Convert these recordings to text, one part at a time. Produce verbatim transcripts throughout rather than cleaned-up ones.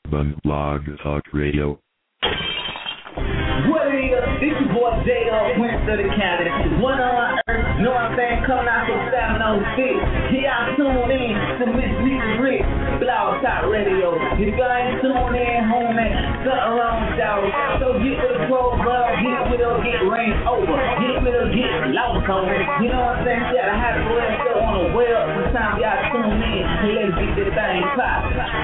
Urban Blog Talk Radio. What it is? This your boy J O, Prince of the County. One on my earth, know what I'm saying? Coming out from seven oh six. Here I tune in to Miss Lisa Rick, Blog Talk Radio. If you ain't tuned in, homie, something wrong with y'all. So get with the program, get with her, get rain over. Get with her, get lost on it. You know what I'm saying? You gotta have the web show on the web. Sometimes y'all tune in and let's get this thing pop.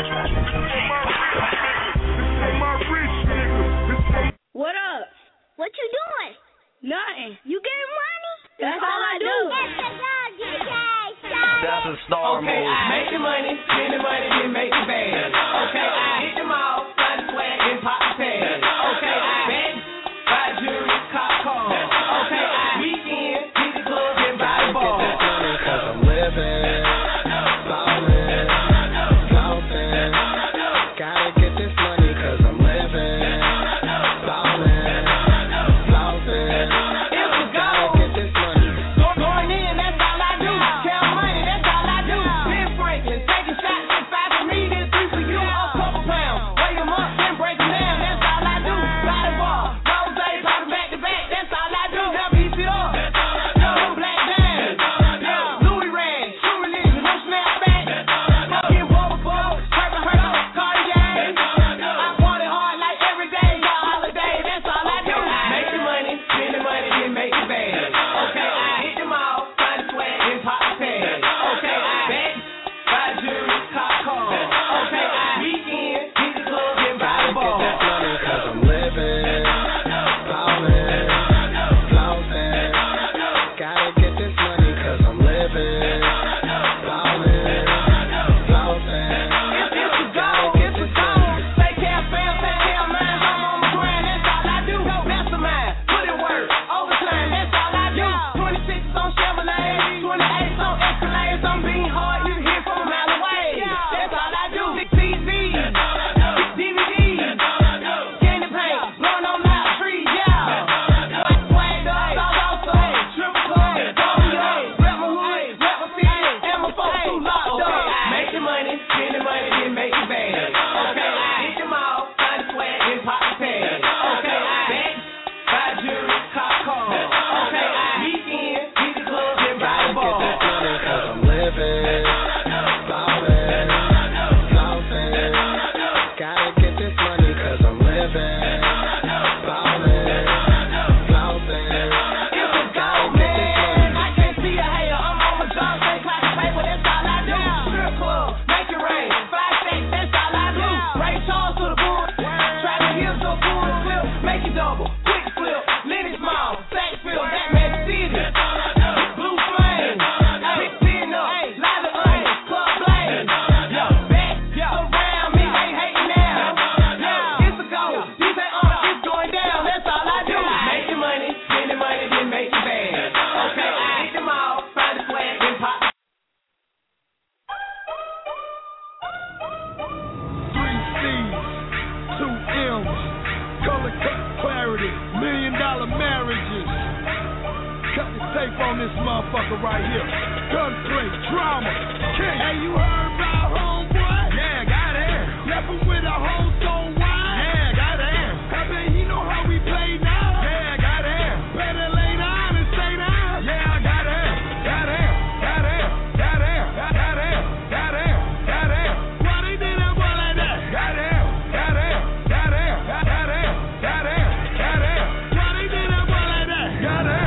What up? What you doing? Nothing. You getting money? That's, That's all I do. That's a star okay, move. Okay, I make the money, spend the money, then make the bag. Okay, I hit them all, find the swag, and pop the tag. Okay, I bet, buy jewelry, cop cars. Okay, I weekend, hit the club, and buy the bar. Get this money, cause I'm living, ballin', flossing. Gotta get this money, cause I'm living.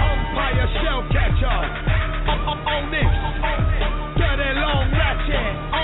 On this, dirty long ratchet.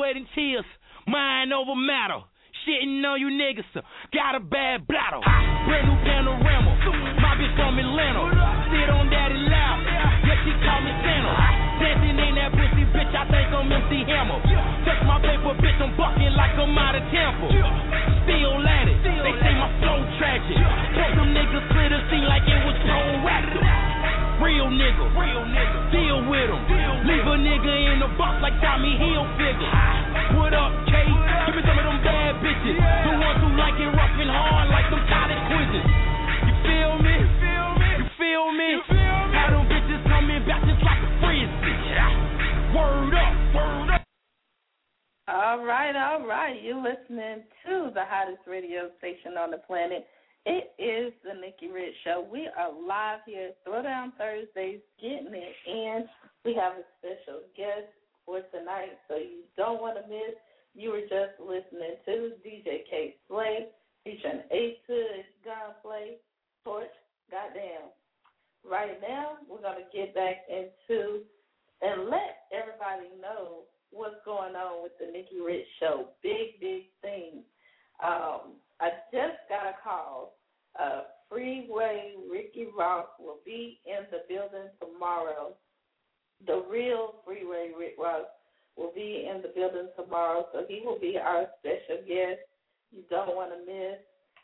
sweat and tears, mind over matter. Shitting on you niggas, uh, got a bad bladder. Brand new panorama, my bitch from Atlanta. Sit on daddy lap, yeah, she call me Santa. Dancing in that pussy, bitch, I think I'm M C Hammer. Touch my paper, bitch, I'm bucking like I'm out of Tampa. Still at it, they say my flow tragic. Told them niggas split a scene like it was proactive. Real nigga, real nigga, deal with him. Leave a nigga in the box like Tommy Hilfiger. What up, K? Give me some of them bad bitches. The ones who like it rough and hard like them college quizzes. You feel me? You feel me? How them bitches coming back just like a frisbee. Word up, word up. All right, all right. You're listening to the hottest radio station on the planet. It is the Nikki Rich Show. We are live here, Throwdown Thursdays, getting it in. We have a special guest for tonight, so you don't want to miss. You were just listening to D J K Slay, featuring Ace Hood, Gunplay, Torch, Goddamn. Right now, we're going to get back into and let everybody know what's going on with the Nikki Rich Show. Big, big things. Um, I just got a call. Uh, Freeway Ricky Ross will be in the building tomorrow. The real Freeway Rick Ross will be in the building tomorrow, so he will be our special guest. You don't want to miss.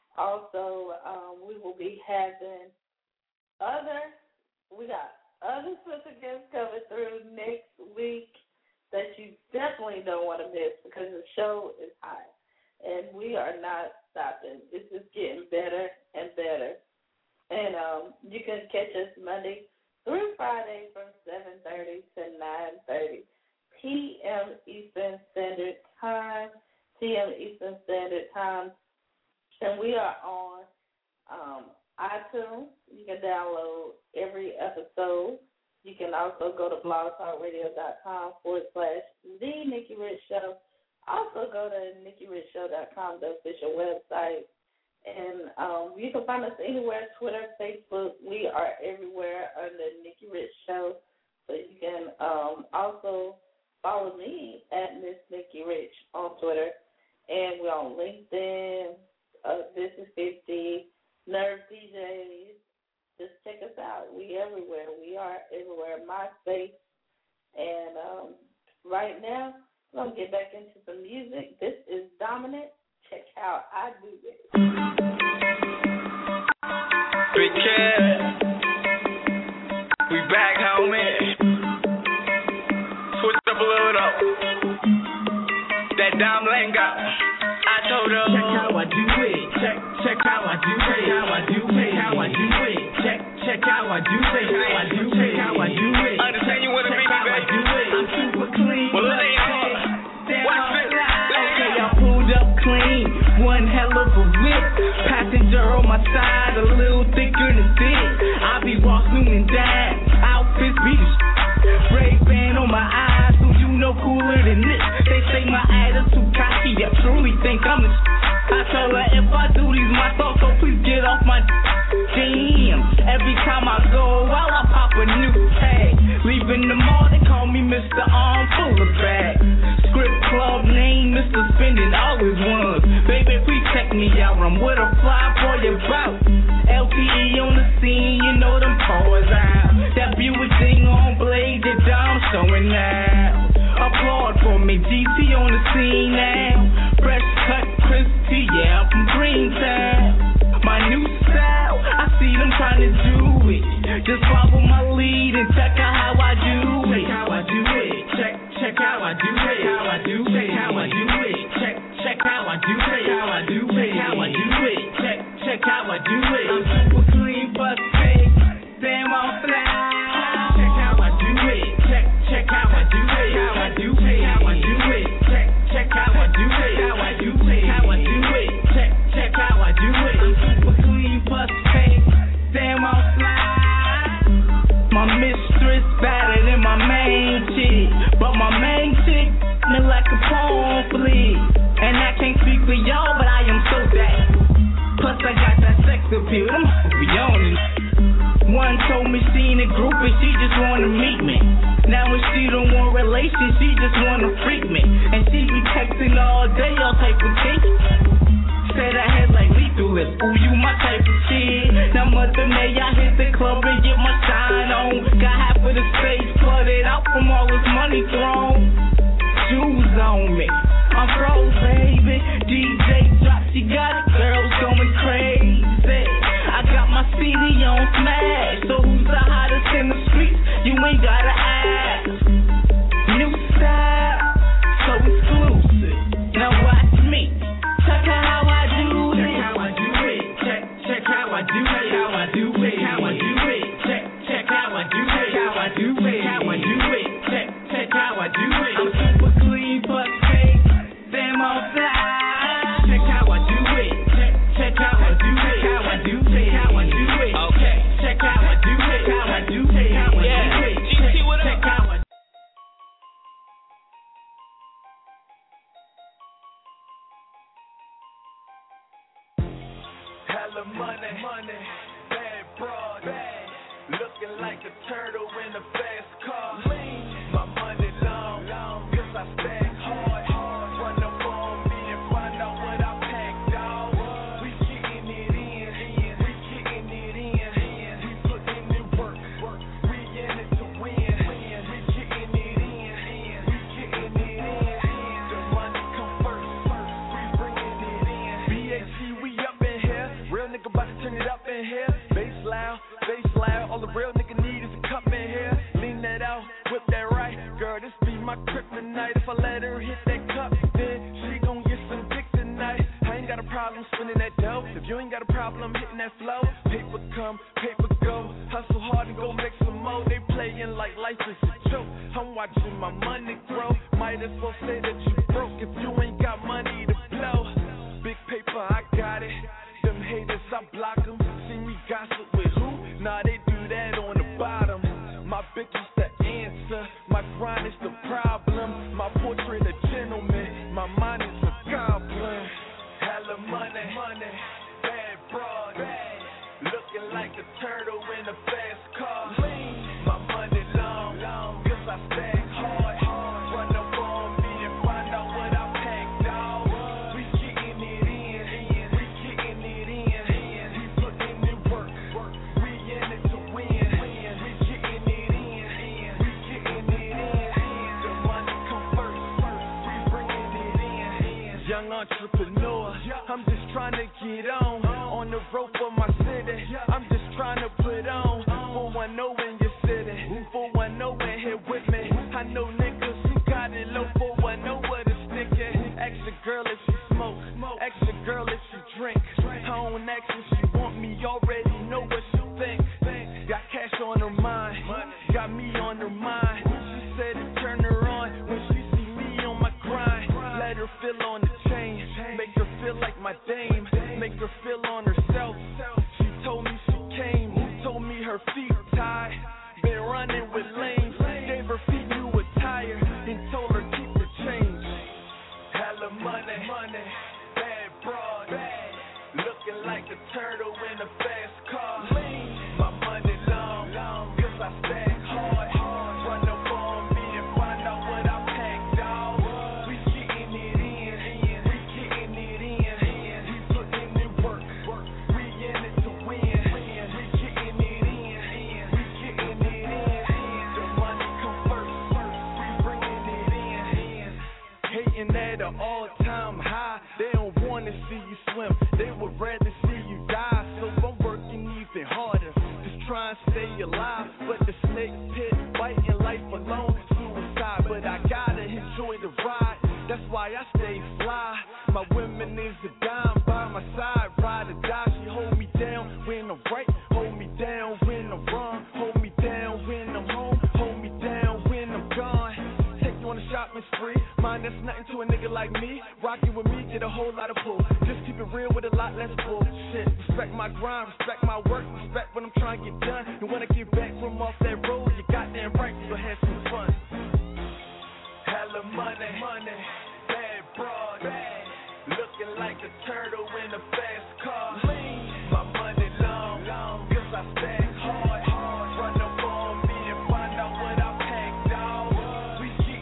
Also, um, we will be having other, we got other special guests coming through next week that you definitely don't want to miss because the show is hot. And we are not stopping. It's just getting better and better. And um, you can catch us Monday through Friday from seven thirty to nine thirty p.m. Eastern Standard Time, P M Eastern Standard Time. And we are on um, iTunes. You can download every episode. You can also go to blogtalkradio.com forward slash The Nikki Rich Show. Also go to nikki rich show dot com, the official website. And um, you can find us anywhere, Twitter, Facebook. We are everywhere under Nikki Rich Show. So you can um, also follow me at Miss Nikki Rich on Twitter. And we're on LinkedIn, uh, This is fifty, Nerve D Js. Just check us out. We everywhere. We are everywhere. MySpace. And um, right now, we're going to get back into some music. This is Dominant. Check how I do this. Big Cat. We back, homie. Switch up a little though. That Dom Lango. I told her. Check how I do it. Check, check how I do it. How I do it. How I do it. Check, check how I do it. How I do it. How I do it. Understand you with a baby, baby. I'm super clean. Well, let it go. Watch it. Okay, I pulled up clean. One hell of a whip. Passenger on my side, a little thicker than thick. I be walking and dime. Outfits be the sh- Ray-Ban on my eyes, so you know cooler than this. They say my attitude cocky. I truly think I'm the sh- I tell her if I do these my thoughts, so please get off my damn. Every time I go out, I pop a new tag. Leaving the mall, they call me Mister Arm Full of Bag. Script club name, Mister Spending all his ones. Baby, please check me out. I'm with a fly boy about. L T E on the scene, you know them toys out. That Buick thing on blade, that Dom showing now. Applaud for me, G T on the scene now. Fresh cut, crispy, yeah, I'm from Greentown. My new style, I see them trying to do it. Just follow my lead and check out how I do it. Check how I do it. Check, check how I do it. How I do it. How I do it. Check, check how I do it. How I do it. How I do it. Check, check how I do it. I'm super clean, but fake. Damn, I'm fly. Check how I do it. Check, check how I do it. How I do it. How I do it. Check, check how I do it. How I do it. How I do it. Check, check how I do it. I'm super clean, but fake. Damn, I'm fly. My mistress better than my main chick, but my main chick me like a pamphlet. And I can't speak for y'all, but I am so that. Plus I got that sex appeal, them be on it. One told me she in a group and she just wanna meet me. Now when she don't want relation, she just wanna freak me. And she be texting all day, all type of shit. Said I had like lethal hips, ooh, you my type of shit. Now Mother May, I hit the club and get my shine on. Got half of the stage flooded out from all this money thrown. Shoes on me, I'm froze, baby. D J drop, she got it, girls going crazy. I got my C D on smash, so who's the hottest in the streets? You ain't gotta ask. New style, so exclusive. Now watch me. Check out how I do it. Check how I do it. Check, check how I do it. How I do it. How I do it. Check, check how I do it. How I do it. How I do it. Check, check how I do it. I'm super clean, but fake. Damn on fly. Check how I do it. Check, check how I do it. How I do it. How I do it. Okay. Check how I do it. How I do it. How I do it. Check, check how I. Hella money, money, bad broad, bad. Looking like a turtle in a fast car. Lean, my money long, long, cause I stack hard. Run up on me and find out what I packed, dawg. We getting it in, we getting it in. We putting in work, we in it to win. We getting it in, we getting it in. The money come first, we bringing it in. B A T, we up in here. Real nigga about to turn it up in here. Bass loud, bass loud. All the real nigga need is a cup in here. Lean that out, whip that right. Girl, this be my kryptonite. If I let her hit that cup, then she gon' get some dick tonight. I ain't got a problem spending that dough. If you ain't got a problem hitting that flow, paper come, paper go. Hustle hard and go make some more. They playing like life is a joke. I'm watching my money grow. Might as well say that you broke if you ain't got money to blow. Big paper, I got it. Them haters, I block them. See me gossip with who? Nah, they do that on the bottom. My bitch is the answer. My grind is the problem. My portrait a gentleman. My mind is a goblin. Hella money, money, bad broad, bad. Looking like a turtle in a fast car. Lean, my money long, long, cause I stack hard. Run up on me and find out what I packed, dawg. We getting it in, we getting it in. We putting in work, we in it to win. We getting it in, we getting it in. The money come first, we bringing it in. Young entrepreneur, I'm just trying to get on. On the road for my city, I'm just trying to put on. For one know in your city, for one know in here with me. I know niggas who got it low, for one know where to stick it. Ask your girl if she smoke, ask your girl if she drink. I don't ask if she want me, already know what she think. Got cash on her mind, got me on her mind. She said it turn her on when she see me on my grind. Let her feel on the chain, make her feel like my dame, make her feel on herself. She told me she came, told me her feet tied. Been running with lanes, gave her feet new attire, and told her keep the change. Hella money, money, bad broad, bad. Looking like a turtle in a fast car. Lean, my money long, long, cause I stack hard. Run up on me and find out what I packed, dawg. We getting it in, we getting it in. We putting in work, we in it to win. We getting it in, we getting it in. The money come first, we bringing it in. Hating at an all-time high, they don't wanna see you swim, they would rather see you die. So I'm working even harder, just trying to stay alive. But the snake pit, biting life alone, suicide. But I gotta enjoy the ride, that's why I stay fly. My woman is a dime by my side, ride or die. She hold me down when I'm right, hold me down when I'm wrong, hold me down when I'm home, hold me down when I'm gone. Take you on a shopping spree, mind that's nothing to a nigga like me. Rocking with me, get a whole lot of pull. Just keep it real with a lot less bullshit. Respect my grind, respect my work, respect what I'm trying to get done. And when I get back from off that road, you goddamn right, we gon' have some fun. Hella money, money, bad broad, bad. Looking like a turtle in a fast car. Lean, my money long, long, cause I stack hard. Run up on me and find out what I packed, dawg. We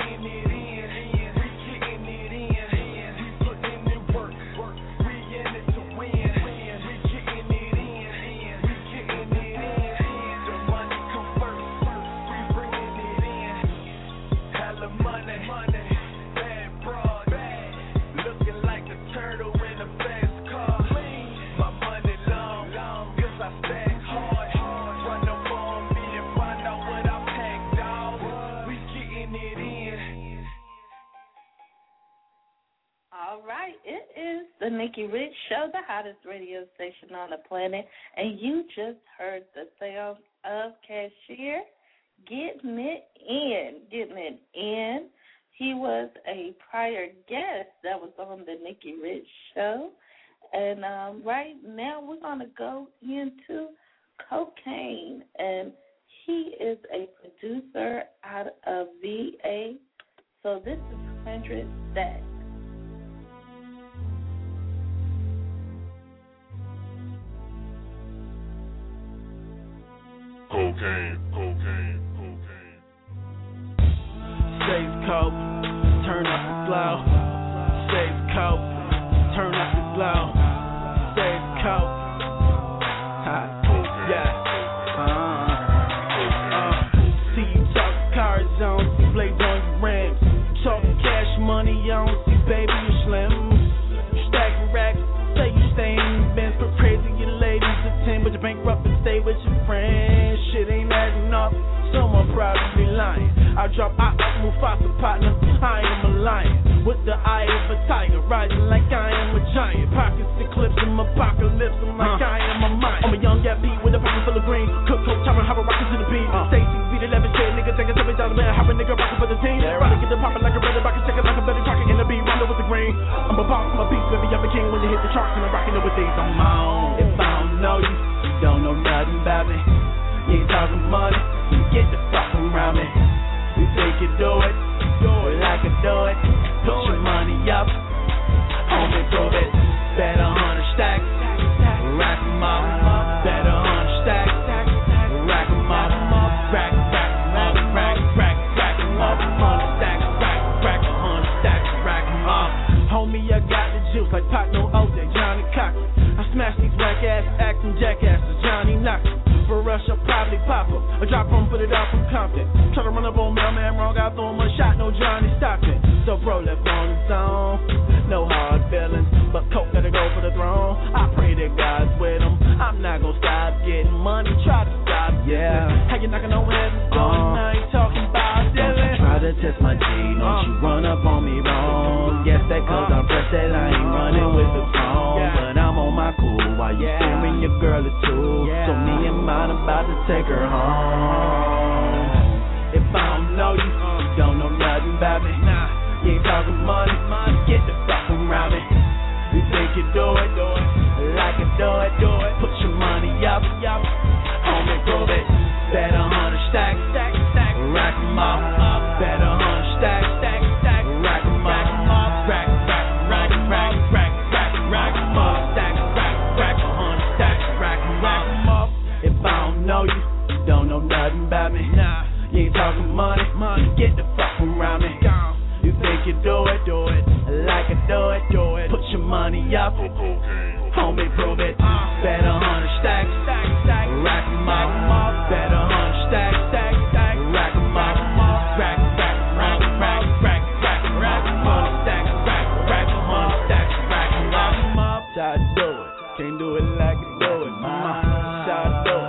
right, it is the Nikki Rich Show, the hottest radio station on the planet, and you just heard the sound of Cashier getting it in, getting it in. He was a prior guest that was on the Nikki Rich Show, and um, right now we're going to go into Cocaine, and he is a producer out of V A, so this is Hundred Stacks. Cocaine, cocaine, cocaine. Safe coat, turn up the glow. Safe coat, turn up the glow. Safe coat, ha, yeah. Uh, uh. See you talk cars on, see blades on your rims. Talking cash money on, see baby you slim. Stacking racks, say you stay in the Benz, but crazy your ladies attend, but you bankrupt and stay with your friends. Shit ain't adding up, someone probably lying. I drop out of Mufasa partner, I am a lion. With the eye of a tiger, rising like I am a giant. Pockets eclipse in my apocalypse, I'm like uh. I am a mind. I'm a young gap beat with a pocket full of green. Cook, coke, chopping, hop rockets to the beat. Uh. Stacy, beat eleven shit, nigga think it's every dollar man. Hop a nigga rockin' for the team. Yeah, right. Get the poppin' like a brother, I can check it like a better pocket in the beat. Rondo with the green. I'm a boss, I'm a beast, baby, I'm a king when you hit the charts and I'm rockin' it with these on my own. If I don't know you, don't know nothing about me. You ain't talking money, you get the fuck around me. You think you do it, do it like I do it. Put your money up, homie, prove it. Bet a hundred stacks, rack 'em up. Bet a hundred stacks, rack 'em up. Rack, rack 'em up, rack, rack, rack 'em up. Hundred stacks, rack, rack, a hundred stacks, rack 'em up. Homie, I got the juice like Pot No O J, Johnny Cochran. I smash these whack ass acting jackasses, Johnny Knoxville. For rush, I'll probably pop up. I drop him, put it out from Compton. Try to run up on mailman wrong, I throw him a shot, no Johnny Stockton. So bro left on his own, no hard feelings, but Coke gotta go for the throne. I pray that God's with him. I'm not gonna stop getting money, try to stop, yeah. How you knocking on heaven's door, uh, now you talking about Dylan. Don't you try to test my G, don't uh, you run up on me wrong. Guess that cause uh, I'm fresh, that I ain't running with the phone, yeah. But I'm on my cool while you yeah. staring your girl or two, yeah. So me and my I'm about to take her home. If I don't know you, don't know nothing about me. Nah, you ain't talking money, money. Get the fuck around me. You think you do it, do it, like I do it, do it. Put your money up, up, homie, prove it. Bet a hundred stacks, stack, stack, rack 'em up, up. Bet a hundred stacks, stack, stack, rack 'em up, up. Rack, rack, rack, rack, rack, rack, rack 'em up, stack, rack, rack, a hundred stacks, rack 'em up. If I don't know you, don't know nothing about me. Nah, you ain't talking money, money. Get the fuck around me. You think you do it, do it, like I do it, do it. Put your money up, homie, prove it. Bet a hundred stacks, stack, stack, rack 'em up. Bet a hundred stacks, stack, stack, rack 'em up. Rack, rack, rack, rack, rack, rack, rack, hundred stacks, rack, rack, hundred stacks, rack 'em up. Try to do it, can't do it like I do it, mama. Try to do it.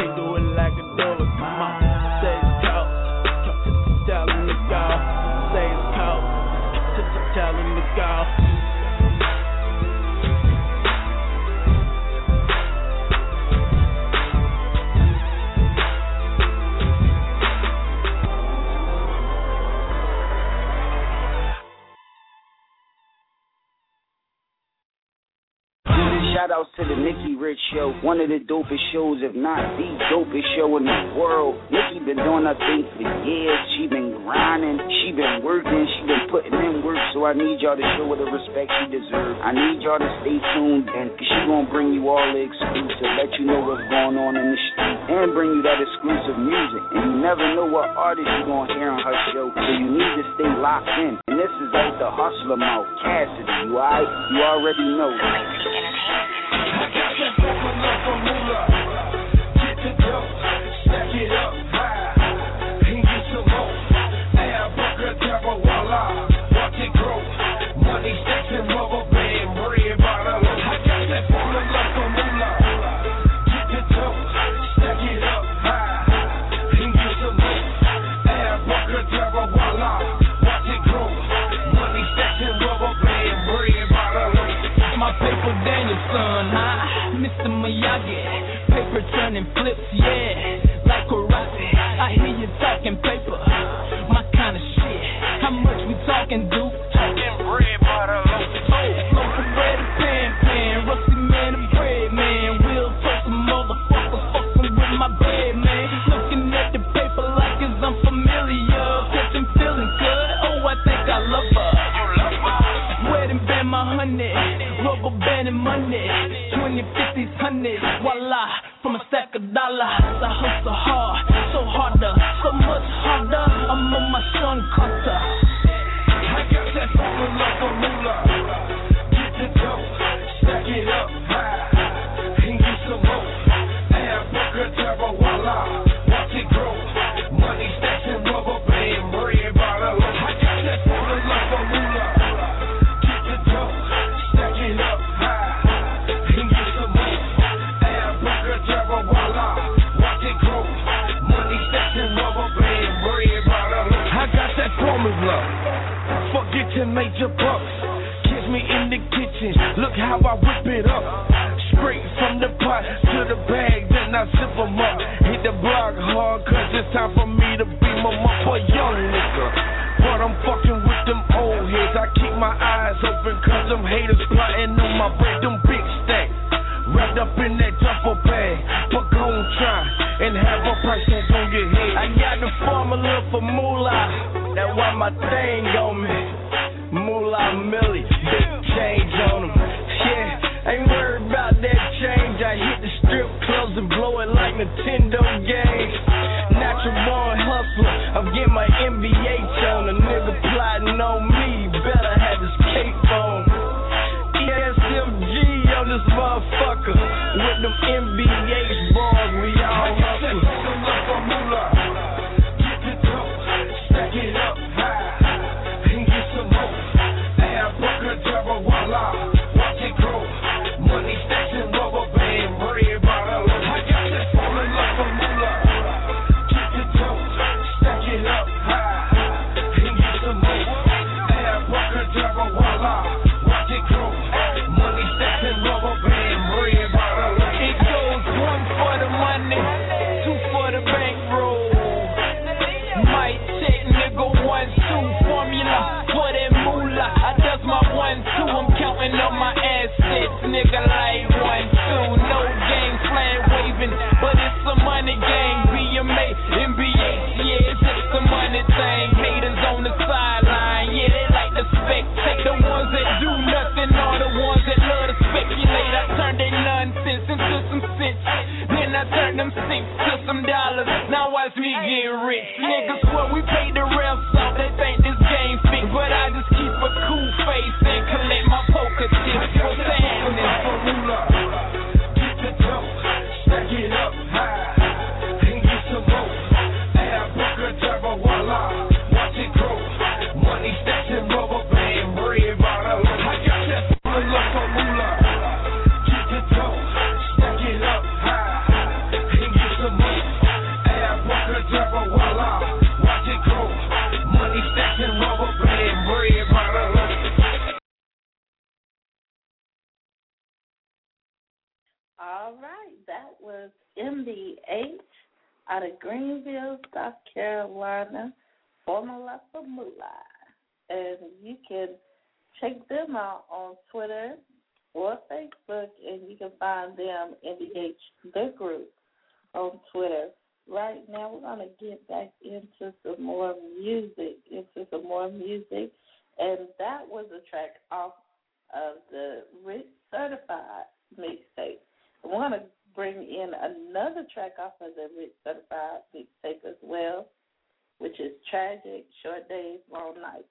Tell him to go. Shout outs to the Nikki Rich Show, one of the dopest shows, if not the dopest show in the world. Nikki been doing her thing for years. She been grinding, she been working, she been putting in work. So I need y'all to show her the respect she deserves. I need y'all to stay tuned in, cause she gonna bring you all the exclusive, let you know what's going on in the street, and bring you that exclusive music. And you never know what artist you gonna hear on her show, so you need to stay locked in. And this is like the hustler mouth, Cassidy, you alright? You already know. I got that pepper love for moolah. Get the dough, stack it up high, and get some more. Abracadabra, voila, watch it grow. Money stacks and rubber band, bread by the loaf. I got that pepper love for moolah. Get the dough, stack it up high, and get some more. Abracadabra, voila, watch it grow. Money stacks and rubber band, bread by the loaf. son, huh? Mister Miyagi, paper turning flips, yeah, like karate. I hear you talking paper, my kind of shit. How much we talking, dude? Talking bread, butter, loaf of loaf of bread and pan, pan, rusty man and bread, man. We'll toast some motherfuckers, fucking with my bread, man. Looking at the paper like it's unfamiliar, catching feeling good. Oh, I think I love her. Wedding band, my honey, rubber band and money, twenty, fifties, hundreds, voila, from a stack of dollars. I hustle hard, so harder, so much harder. I'm on my Sean Carter. I got that fucking love for moolah. Get the dough, stack it up high, and get some more. Add Booker Terra, voila, watch it grow. Money stacks and rubber band, bread bottle. I got that fucking love for moolah. Forgetting major bucks, kiss me in the kitchen. Look how I whip it up, straight from the pot to the bag, then I zip 'em up. Hit the block hard, cause it's time for me to beam 'em up for young nigga. But I'm fucking with them old heads. I keep my eyes open, cause them haters plotting on my bread. Them big stacks wrapped up in that duffel bag, but gon' try and have a price tag on your head. I got the formula for moolah. That's why my thing on me. Moolah Millie, big change on them. Yeah, ain't worried about that change. I hit the strip clubs and blow it like Nintendo games. Natural born hustler, I'm getting my N B A on. A nigga plotting on me, better have his cape on. E S M G on this motherfucker. With them N B A bars, we all hustle. Get up high and get some more. Add Booker Terra, voila, watch it grow. Money stacks and rubber band, bread bottle. I got that falling love for moolah. Get the dough, stack it up high and get some more. Add Booker Terra, voila, watch it grow. Money stacks and rubber band, bread bottle. It goes one for the money, two for the bankroll. Might check nigga one two formula for that moolah. I does my one two. I'm counting on my assets, nigga, like one two. No game plan waving, but it's a money game. B M A, N B A, yeah, it's just a money thing. Haters on the sideline, yeah, they like to spectate. The ones that do nothing are the ones that love to speculate. I turn their nonsense into some sense, then I turn them cents to some dollars. Now watch me get rich. Niggas swear we pay the refs off, they think this game fit, but I just keep a cool face and collect my poker chips. What's happening? Get the dough, stack it up high and get some more. Add Booker Terra, voila, watch it grow. Money stacks and rubber band, bread bottle. I got that full love for moolah. Get the dough, stack it up high and get some more. Add Booker Terra, voila, watch it grow. Money stacks and rubber band, bread bottle. All right, that was M B H out of Greenville, South Carolina, Formula for Moolah. And you can check them out on Twitter or Facebook, and you can find them, M B H, the group, on Twitter. Right now, we're going to get back into some more music, into some more music. And that was a track off of the Rich Certified mixtape. I want to bring in another track off of the Rich Certified mixtape as well, which is Tragic, Short Days, Long Nights.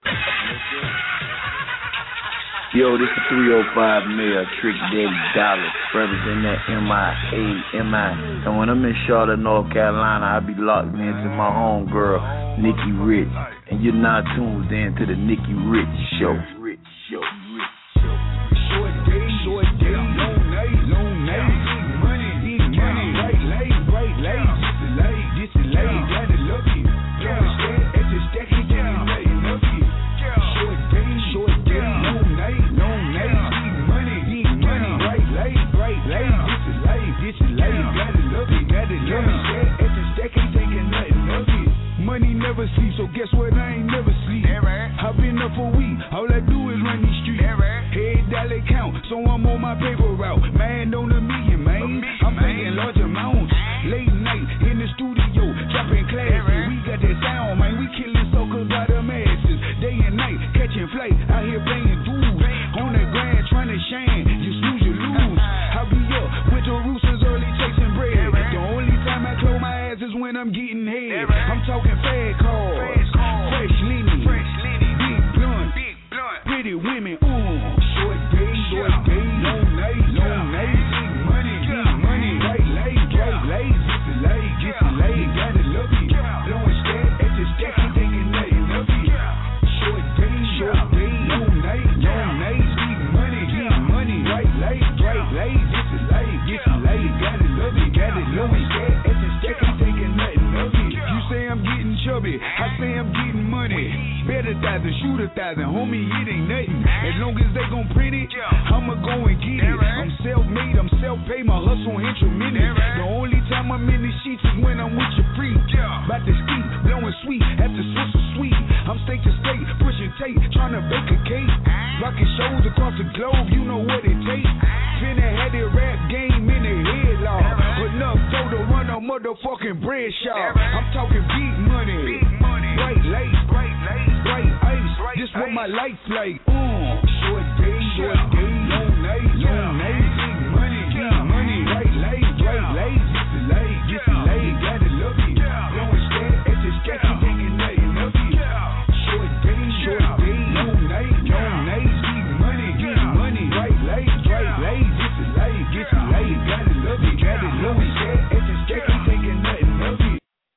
Yo, this is three oh five mil, Trick Daddy Dollars, representing that M I A M I. And when I'm in Charlotte, North Carolina, I be locked into my homegirl, Nikki Rich. And you're now tuned in to the Nikki Rich Show. Rich Show. Rich Show. Short days, short days, long nights, long nights. Big money, big money. Right late, right late. This is late, this is late. Got it lucky. Got it stack, it's a stack, he got it late, lucky. Short days, short days, long nights, long nights. Big money, big money. Right late. Ocean flight, out here banging dudes. On that grand, trying to shine. You snooze, you lose. I be up with the roosters early chasing bread. The only time I close my eyes is when I'm getting head. I'm talking fad cars, fresh linen, big blunt, pretty women. Ooh, short days, short days, long nights, long nights, big money, big money, right lays, right lays, get the lay, get the lay, gotta love it. Blowing stack at the stack, ain't thinking nothing of it. Short days, short days, long nights, long nights, big money, big money, right lays, right lays, get the lay, get the lay, gotta love it, gotta love it. Stack at the stack, ain't thinking nothing of it. You say I'm getting chubby, I say I'm getting money. Bet a thousand, shoot a thousand, homie, it ain't nothing. As long as they gon' print it, I'ma go and get it. I'm self-made, I'm self-paid, my hustle ain't tremendous. The only time I'm in the sheets is when I'm with your freak. About to ski, blowing sweet, after Swiss or sweet. I'm state to state, pushing tape, trying to bake a cake. Rocking shows across the globe, you know what it takes. Finna had that rap game in the headlock. Enough dough to run a motherfucking bread shop. I'm talking big money, bright lights, bright lights, bright ice. This what my life's like. Uh, short days, short days, long nights, long nights, big money, big money, bright lights, bright lights. Get the light, get the light, gotta love it. Blowing stack at the stack, ain't thinking nothing of it. Short days, short days, long nights, long nights, big money, big money, bright lights, bright lights. Get the light, get the light, gotta love it, gotta love it. Stack at the stack, ain't thinking nothing of it.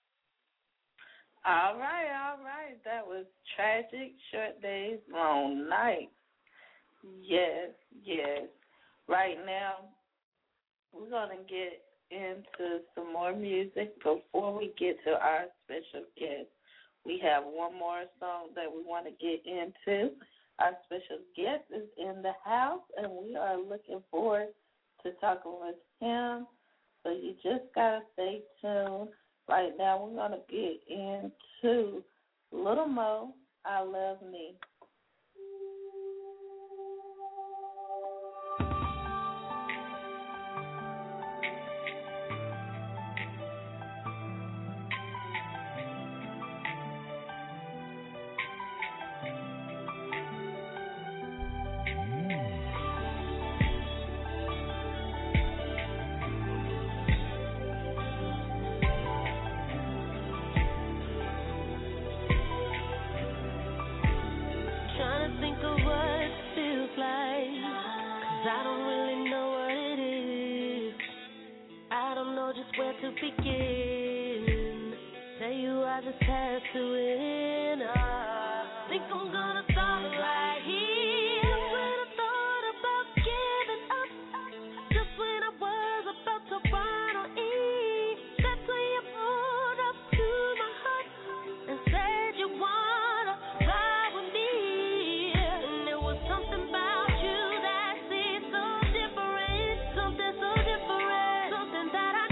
All right, all right. That was Tragic, Short Days, Long Nights. Yes, yes. Right now, we're going to get into some more music. Before we get to our special guest, we have one more song that we want to get into. Our special guest is in the house, and we are looking forward to talking with him. So you just got to stay tuned. Right now, we're going to get into Little Mo, I Love Me. Where to begin? Tell you I just had to win. I think I'm gonna start right here. When I thought about giving up, just when I was about to run on E, that's when you pulled up to my heart and said you wanna ride with me. And there was something about you that seemed so different, something so different, something that I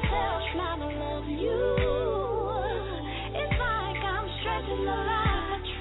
the life I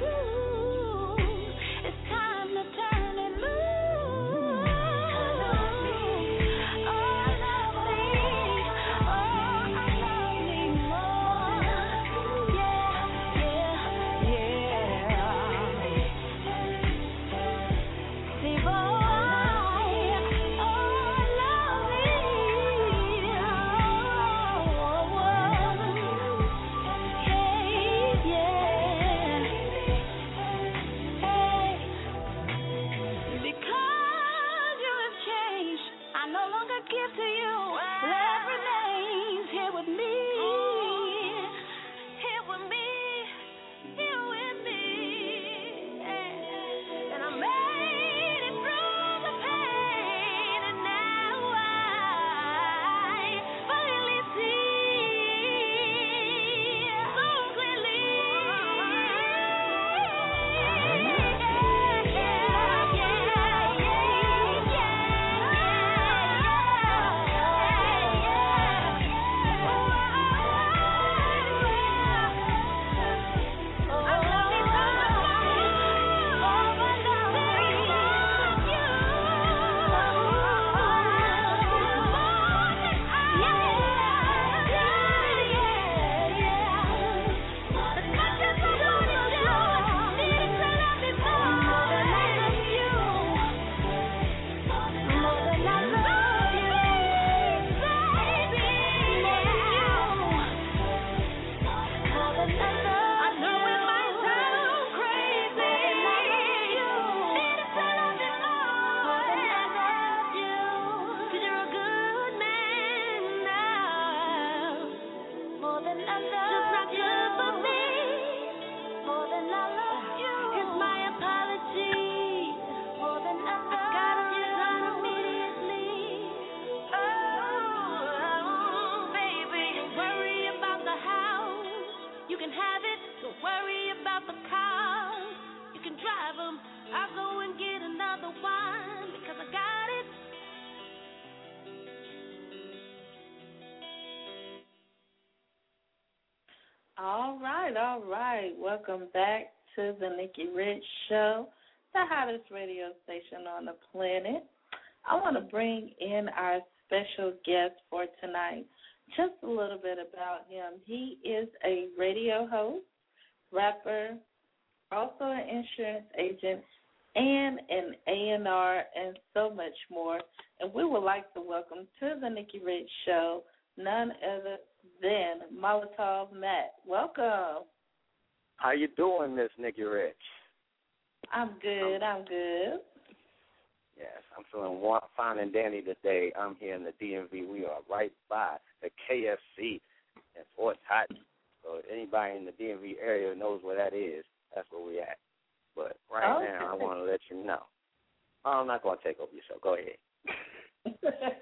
right, all right. Welcome back to the Nikki Rich Show, the hottest radio station on the planet. I want to bring in our special guest for tonight. Just a little bit about him. He is a radio host, rapper, also an insurance agent, and an A and R, and so much more. And we would like to welcome to the Nikki Rich Show none other than Molotov Matt. Welcome. How you doing, Miss Nikki Rich? I'm good. I'm good. Yes, I'm feeling wa- fine and dandy today. I'm here in the D M V. We are right by the K F C in Fort Totten. So if anybody in the D M V area knows where that is, that's where we at. But right okay. now, I want to let you know. I'm not going to take over your show. Go ahead.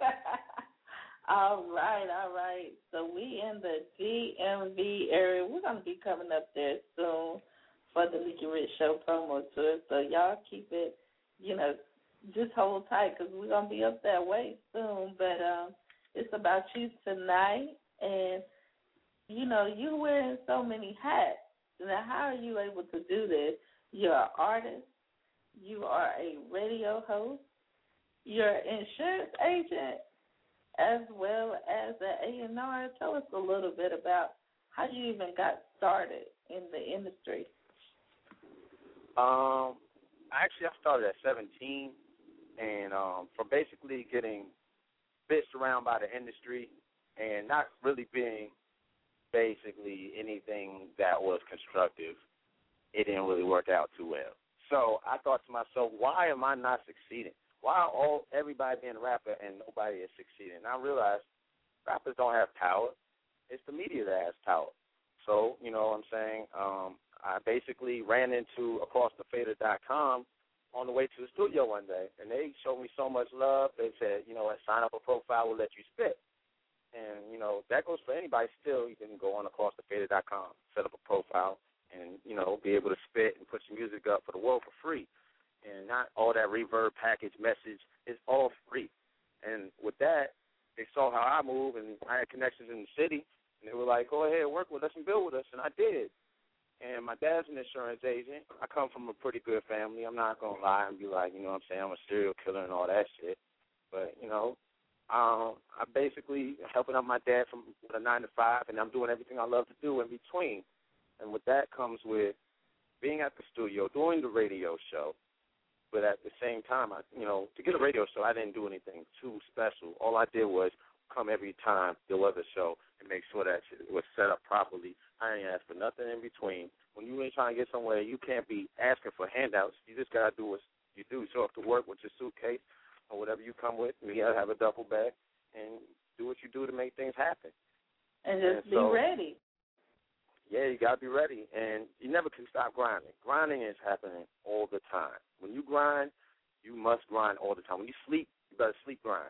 All right, all right. So we in the D M V area. We're going to be coming up there soon for the Nikki Rich Show promo tour. So y'all keep it, you know, just hold tight because we're going to be up that way soon. But um, it's about you tonight. And, you know, you're wearing so many hats. Now, how are you able to do this? You're an artist. You are a radio host. You're an insurance agent, as well as an A and R. Tell us a little bit about how you even got started in the industry. Um, actually, I started at seventeen, and um, from basically getting bitched around by the industry and not really being basically anything that was constructive, it didn't really work out too well. So I thought to myself, why am I not succeeding? Why are all everybody being a rapper and nobody is succeeding? And I realized rappers don't have power. It's the media that has power. So, you know what I'm saying, um, I basically ran into across the fader dot com on the way to the studio one day, and they showed me so much love. They said, you know, sign up a profile, we'll let you spit. And, you know, that goes for anybody still. You can go on across the fader dot com, set up a profile, and, you know, be able to spit and put your music up for the world for free. And not all that reverb package message. It's all free. And with that, they saw how I move, and I had connections in the city, and they were like, go ahead, work with us and build with us, and I did. And my dad's an insurance agent. I come from a pretty good family. I'm not going to lie and be like, you know what I'm saying, I'm a serial killer and all that shit. But, you know, um, I'm basically helping out my dad from with a nine to five, and I'm doing everything I love to do in between. And with that comes with being at the studio, doing the radio show. But at the same time, I, you know, to get a radio show, I didn't do anything too special. All I did was come every time there was a show and make sure that it was set up properly. I didn't ask for nothing in between. When you ain't trying to get somewhere, you can't be asking for handouts. You just got to do what you do. Show up to work with your suitcase or whatever you come with. You got to have a duffel bag and do what you do to make things happen. And just and be so, ready. Yeah, you got to be ready, and you never can stop grinding. Grinding is happening all the time. When you grind, you must grind all the time. When you sleep, you better sleep grind.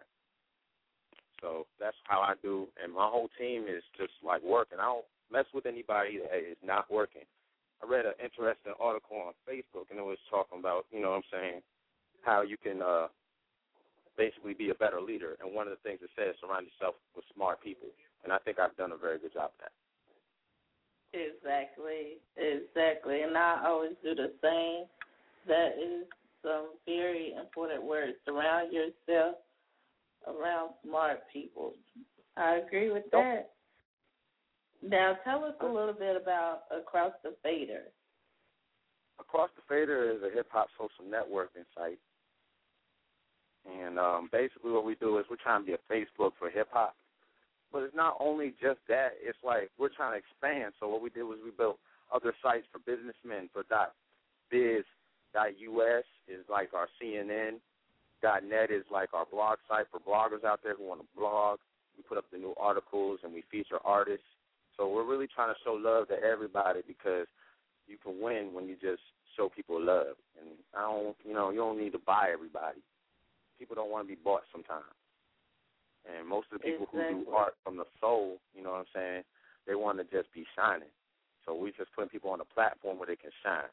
So that's how I do, and my whole team is just like working. I don't mess with anybody that is not working. I read an interesting article on Facebook, and it was talking about, you know what I'm saying, how you can uh, basically be a better leader. And one of the things it says, surround yourself with smart people, and I think I've done a very good job of that. Exactly, exactly. And I always do the same. That is some very important words. Surround yourself around smart people. I agree with that. Now, tell us a little bit about Across the Fader. Across the Fader is a hip-hop social networking site. And um, basically what we do is we're trying to be a Facebook for hip-hop. But it's not only just that. It's like we're trying to expand. So what we did was we built other sites for businessmen, for .biz, .us is like our C N N. .net is like our blog site for bloggers out there who want to blog. We put up the new articles and we feature artists. So we're really trying to show love to everybody because you can win when you just show people love. And I don't, you know, you don't need to buy everybody. People don't want to be bought sometimes. And most of the people exactly. who do art from the soul, you know what I'm saying, they want to just be shining. So we just putting people on a platform where they can shine.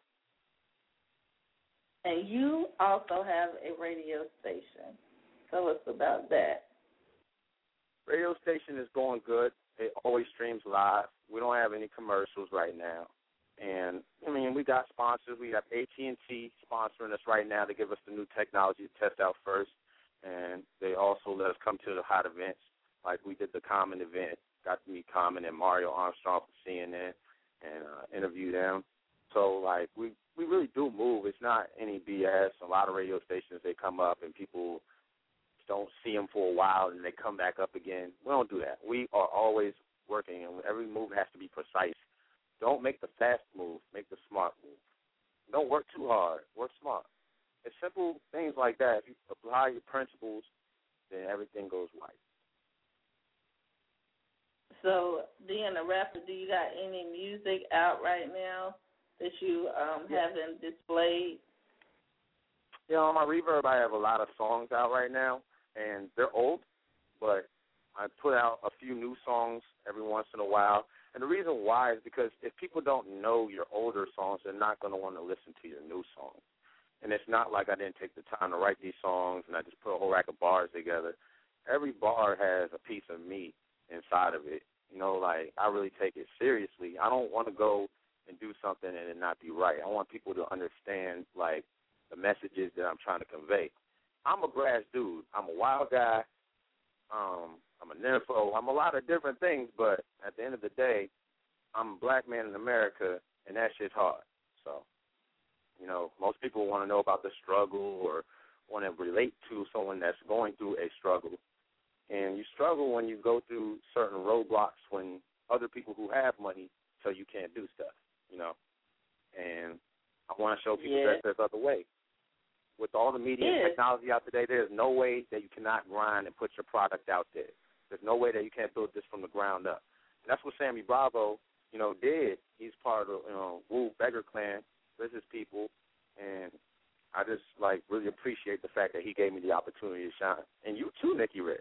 And you also have a radio station. Tell us about that. Radio station is going good. It always streams live. we don't have any commercials right now. And, I mean, we got sponsors. We have A T and T sponsoring us right now to give us the new technology to test out first. And they also let us come to the hot events. Like we did the Common event, got to meet Common and Mario Armstrong from C N N and uh, interview them. So, like, we, we really do move. It's not any B S. A lot of radio stations, they come up and people don't see them for a while and they come back up again. We don't do that. We are always working, and every move has to be precise. Don't make the fast move. Make the smart move. Don't work too hard. Work smart. It's simple things like that. If you apply your principles, then everything goes right. So, being a rapper, do you got any music out right now that you um, yeah. haven't displayed? Yeah, on my Reverb, I have a lot of songs out right now, and they're old, but I put out a few new songs every once in a while. And the reason why is because if people don't know your older songs, they're not going to want to listen to your new songs. And it's not like I didn't take the time to write these songs and I just put a whole rack of bars together. Every bar has a piece of me inside of it. You know, like, I really take it seriously. I don't want to go and do something and it not be right. I want people to understand, like, the messages that I'm trying to convey. I'm a grass dude. I'm a wild guy. Um, I'm a nympho. I'm a lot of different things, but at the end of the day, I'm a black man in America, and that shit's hard. So, you know, most people want to know about the struggle or want to relate to someone that's going through a struggle. And you struggle when you go through certain roadblocks when other people who have money tell you can't do stuff, you know. And I want to show people yeah. that there's other ways. With all the media yeah. and technology out today, there's no way that you cannot grind and put your product out there. There's no way that you can't build this from the ground up. And that's what Sammy Bravo, you know, did. He's part of, you know, Wu Beggar Clan, business people, and I just, like, really appreciate the fact that he gave me the opportunity to shine. And you too, Nikki Rich.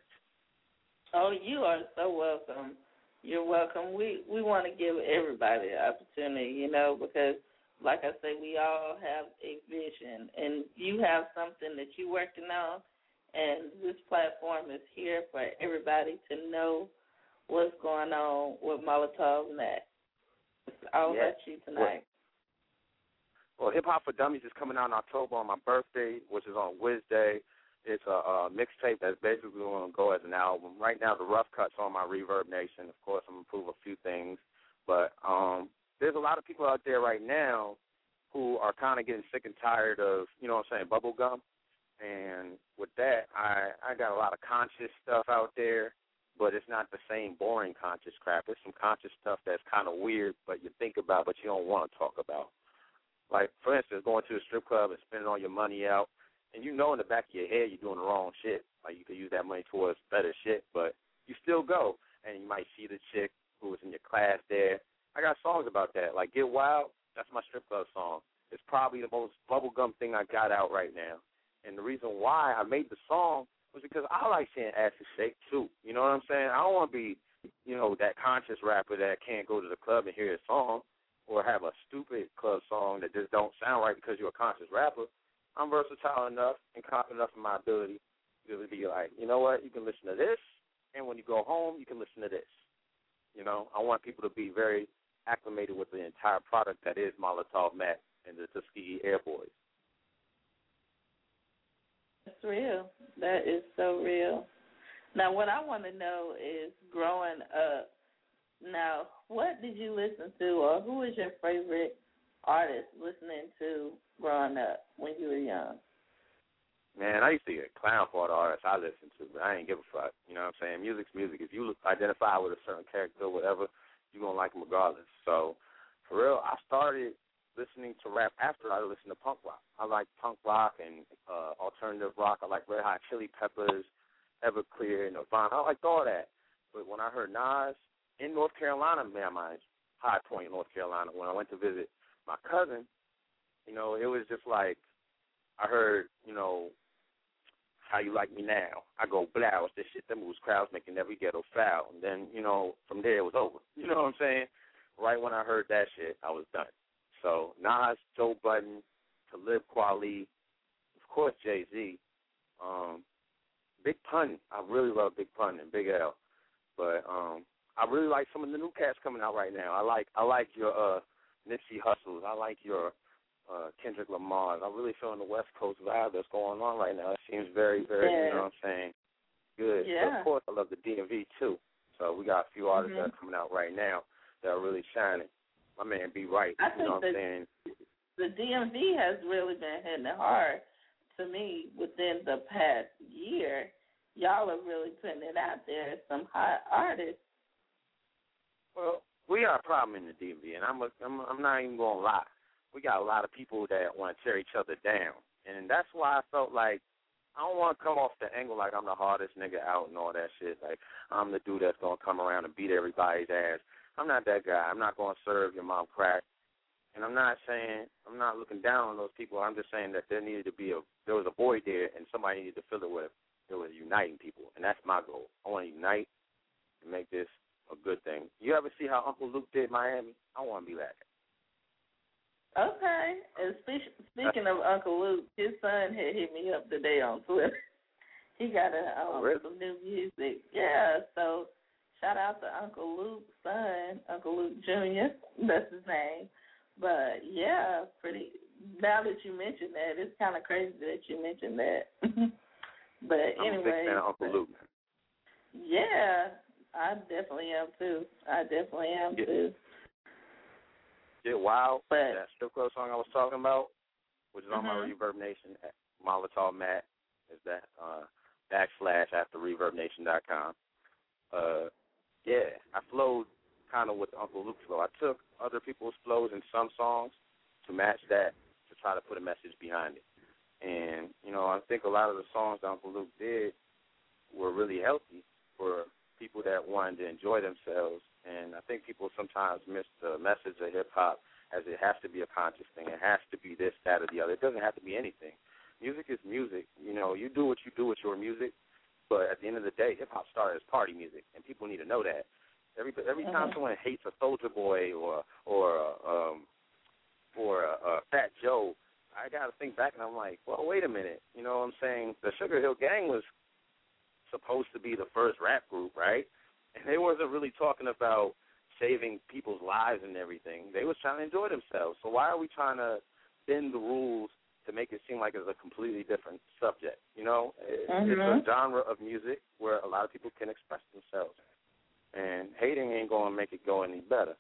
Oh, you are so welcome. You're welcome. We we want to give everybody an opportunity, you know, because, like I say, we all have a vision, and you have something that you're working on, and this platform is here for everybody to know what's going on with Molotov Net. It's all yeah. about you tonight. Well, well, Hip Hop for Dummies is coming out in October on my birthday, which is on Wednesday. It's a, a mixtape that's basically going to go as an album. Right now, the rough cut's on my Reverb Nation. Of course, I'm going to improve a few things. But um, there's a lot of people out there right now who are kind of getting sick and tired of, you know what I'm saying, bubble gum. And with that, I, I got a lot of conscious stuff out there, but it's not the same boring conscious crap. It's some conscious stuff that's kind of weird, but you think about, but you don't want to talk about. Like, for instance, going to a strip club and spending all your money out, and you know in the back of your head you're doing the wrong shit. Like, you could use that money towards better shit, but you still go. And you might see the chick who was in your class there. I got songs about that. Like, Get Wild, that's my strip club song. It's probably the most bubblegum thing I got out right now. And the reason why I made the song was because I like seeing asses shake, too. You know what I'm saying? I don't want to be, you know, that conscious rapper that can't go to the club and hear a song or have a stupid club song that just don't sound right because you're a conscious rapper. I'm versatile enough and confident enough in my ability to be like, you know what, you can listen to this, and when you go home, you can listen to this. You know, I want people to be very acclimated with the entire product that is Molotov Mac and the Tuskegee Air Boys. That's real. That is so real. Now, what I want to know is, growing up, now, what did you listen to, or who was your favorite artist listening to growing up when you were young? Man, I used to get clown for the artists I listened to, but I ain't give a fuck. You know what I'm saying? Music's music. If you identify with a certain character or whatever, you're going to like them regardless. So, for real, I started listening to rap after I listened to punk rock. I like punk rock and uh, alternative rock. I like Red Hot Chili Peppers, Everclear, Nirvana. I liked all that. But when I heard Nas in North Carolina, man, my High Point, North Carolina, when I went to visit my cousin, you know, it was just like I heard, you know, How You Like Me Now. I go, blouse, this shit, them was crowds making every ghetto foul. And then, you know, from there it was over. You know what I'm saying? Right when I heard that shit, I was done. So Nas, Joe Budden, Talib Kweli, of course Jay-Z. Um, Big Pun, I really love Big Pun and Big L. But um, I really like some of the new cats coming out right now. I like I like your uh, Nipsey Hussles. I like your uh, Kendrick Lamar. I'm really feeling the West Coast vibe that's going on right now. It seems very, very, yeah. you know what I'm saying, good. Yeah. But of course, I love the D M V too. So we got a few artists mm-hmm. that are coming out right now that are really shining. My man Be Right, I you think know what I'm the, saying? the D M V has really been hitting it hard to me within the past year. Y'all are really putting it out there as some hot artists. Well, we got a problem in the D M V, and I'm, a, I'm, I'm not even going to lie. We got a lot of people that want to tear each other down, and that's why I felt like I don't want to come off the angle like I'm the hardest nigga out and all that shit. Like, I'm the dude that's going to come around and beat everybody's ass. I'm not that guy. I'm not going to serve your mom crack. And I'm not saying, I'm not looking down on those people. I'm just saying that there needed to be a, there was a void there, and somebody needed to fill it with, it was uniting people. And that's my goal. I want to unite and make this a good thing. You ever see how Uncle Luke did Miami? I want to be that. Okay. And speak, speaking of Uncle Luke, his son had hit me up today on Twitter. He got a, um, oh, really? some new music. Yeah, so shout out to Uncle Luke's son, Uncle Luke Junior That's his name. But, yeah, pretty. Now that you mentioned that, it's kind of crazy that you mentioned that. But I'm anyway. a big fan of Uncle Luke. Yeah, I definitely am, too. I definitely am, Get, too. Get Wild, but, that strip club song I was talking about, which is on uh-huh. my Reverb Nation, Molotov Matt, is that uh, backslash after reverb nation dot com. Uh, yeah, I flowed kind of with Uncle Luke's flow. I took other people's flows in some songs to match that, to try to put a message behind it. And, you know, I think a lot of the songs that Uncle Luke did were really healthy for people that wanted to enjoy themselves. And I think people sometimes miss the message of hip-hop as it has to be a conscious thing. It has to be this, that, or the other. It doesn't have to be anything. Music is music. You know, you do what you do with your music, but at the end of the day, hip-hop started as party music, and people need to know that. Every every time uh-huh. someone hates a Soulja Boy or or um or a, a Fat Joe, I got to think back, and I'm like, well, wait a minute. You know what I'm saying? The Sugar Hill Gang was supposed to be the first rap group, right? And they wasn't really talking about saving people's lives and everything. They was trying to enjoy themselves. So why are we trying to bend the rules to make it seem like it's a completely different subject? You know, mm-hmm. It's a genre of music where a lot of people can express themselves. And hating ain't going to make it go any better.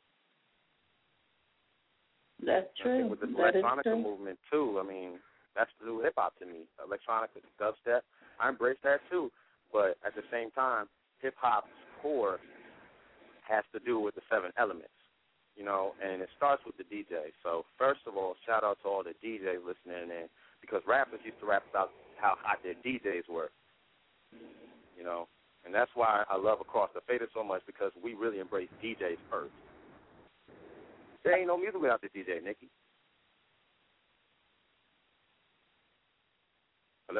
That's true. I think with the that electronica movement, too, I mean, that's the new hip-hop to me. Electronica, dubstep, I embrace that, too. But at the same time, hip-hop's core has to do with the seven elements, you know, and it starts with the D J. So, first of all, shout out to all the D Js listening in, because rappers used to rap about how hot their D Js were, you know. And that's why I love Across the Fader so much, because we really embrace D Js first. There ain't no music without the D J, Nikki. Hello?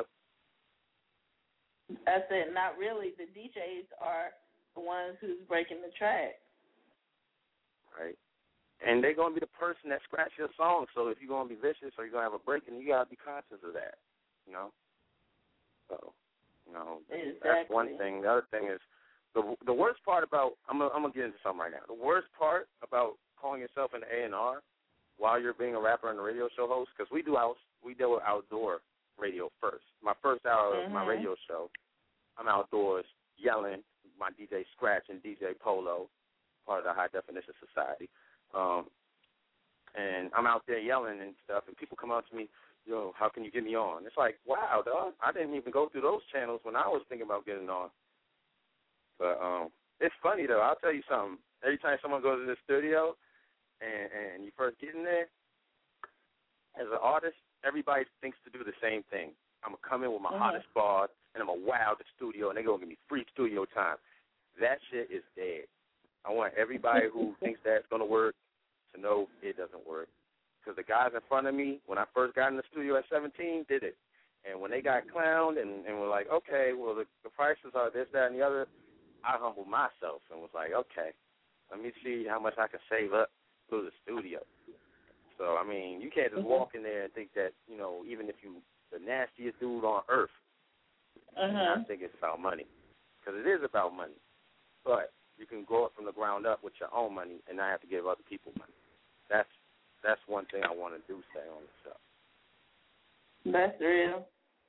I said, not really. The D Js are the ones who's breaking the track. Right. And they're going to be the person that scratch your song. So if you're going to be vicious or you're going to have a break, you got to be conscious of that, you know? So, you know, exactly. That's one thing. The other thing is, the the worst part about, I'm going I'm to get into something right now. The worst part about calling yourself an A and R while you're being a rapper and a radio show host, because we do out, we deal with outdoor radio first. My first hour mm-hmm. of my radio show, I'm outdoors yelling, my D J Scratch and D J Polo, part of the High Definition Society. Um, and I'm out there yelling and stuff, and people come up to me, yo, how can you get me on? It's like, wow, dog, I didn't even go through those channels when I was thinking about getting on. But um, it's funny, though. I'll tell you something. Every time someone goes to the studio and, and you first get in there, as an artist, everybody thinks to do the same thing. I'm going to come in with my mm-hmm. hottest bars, and I'm going to wow the studio, and they're going to give me free studio time. That shit is dead. I want everybody who thinks that's going to work to know it doesn't work. Because the guys in front of me, when I first got in the studio at seventeen, did it. And when they got clowned and, and were like, okay, well, the, the prices are this, that, and the other, I humbled myself and was like, okay, let me see how much I can save up through the studio. So, I mean, you can't just walk in there and think that, you know, even if you the nastiest dude on earth, uh-huh. I think it's about money. Because it is about money. But you can grow it from the ground up with your own money and not have to give other people money. That's that's one thing I want to do, say on the show. That's real.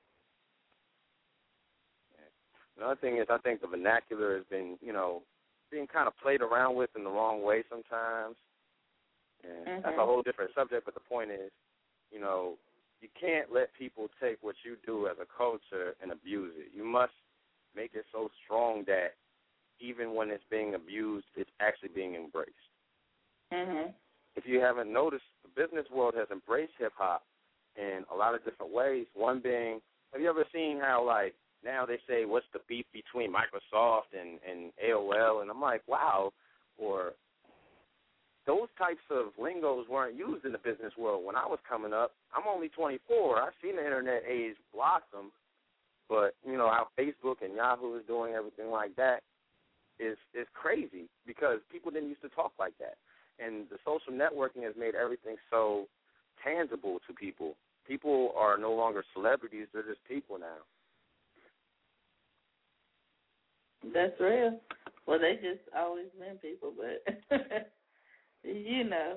Another thing is I think the vernacular has been, you know, being kind of played around with in the wrong way sometimes. And mm-hmm. that's a whole different subject, but the point is, you know, you can't let people take what you do as a culture and abuse it. You must make it so strong that even when it's being abused, it's actually being embraced. Mm-hmm. If you haven't noticed, the business world has embraced hip-hop in a lot of different ways. One being, have you ever seen how, like, now they say, what's the beef between Microsoft and, and A O L? And I'm like, wow. Or those types of lingos weren't used in the business world when I was coming up. I'm only twenty-four. I've seen the internet age blossom. But, you know, how Facebook and Yahoo is doing everything like that is is crazy because people didn't used to talk like that. And the social networking has made everything so tangible to people. People are no longer celebrities. They're just people now. That's real. Well, they just always been people, but, you know.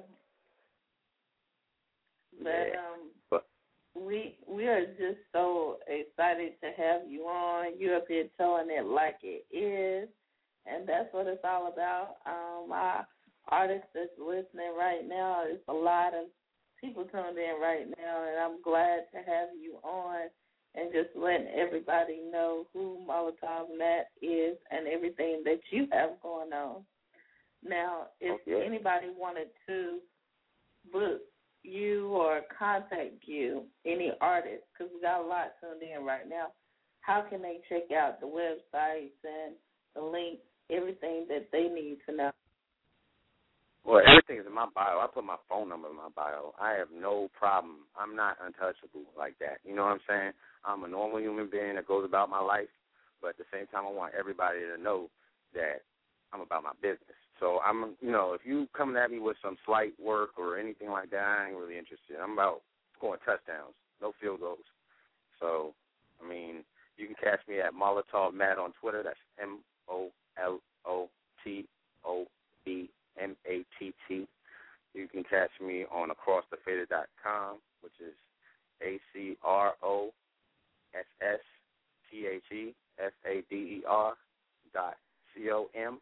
But, yeah. um, but we we are just so excited to have you on. You're up here telling it like it is, and that's what it's all about. Um, our artists that's listening right now, there's a lot of people tuned in right now, and I'm glad to have you on. And just letting everybody know who Molotov Matt is and everything that you have going on. Now, if okay. anybody wanted to book you or contact you, any artist, because we got a lot tuned in right now, how can they check out the websites and the links, everything that they need to know? Well, everything is in my bio. I put my phone number in my bio. I have no problem. I'm not untouchable like that. You know what I'm saying? I'm a normal human being that goes about my life, but at the same time, I want everybody to know that I'm about my business. So I'm, you know, if you coming at me with some slight work or anything like that, I ain't really interested. I'm about scoring touchdowns, no field goals. So, I mean, you can catch me at Molotov Matt on Twitter. That's M O L O T O B M A T T. You can catch me on across the fader dot com, which is A C R O S S T H E F A D E R dot C O M.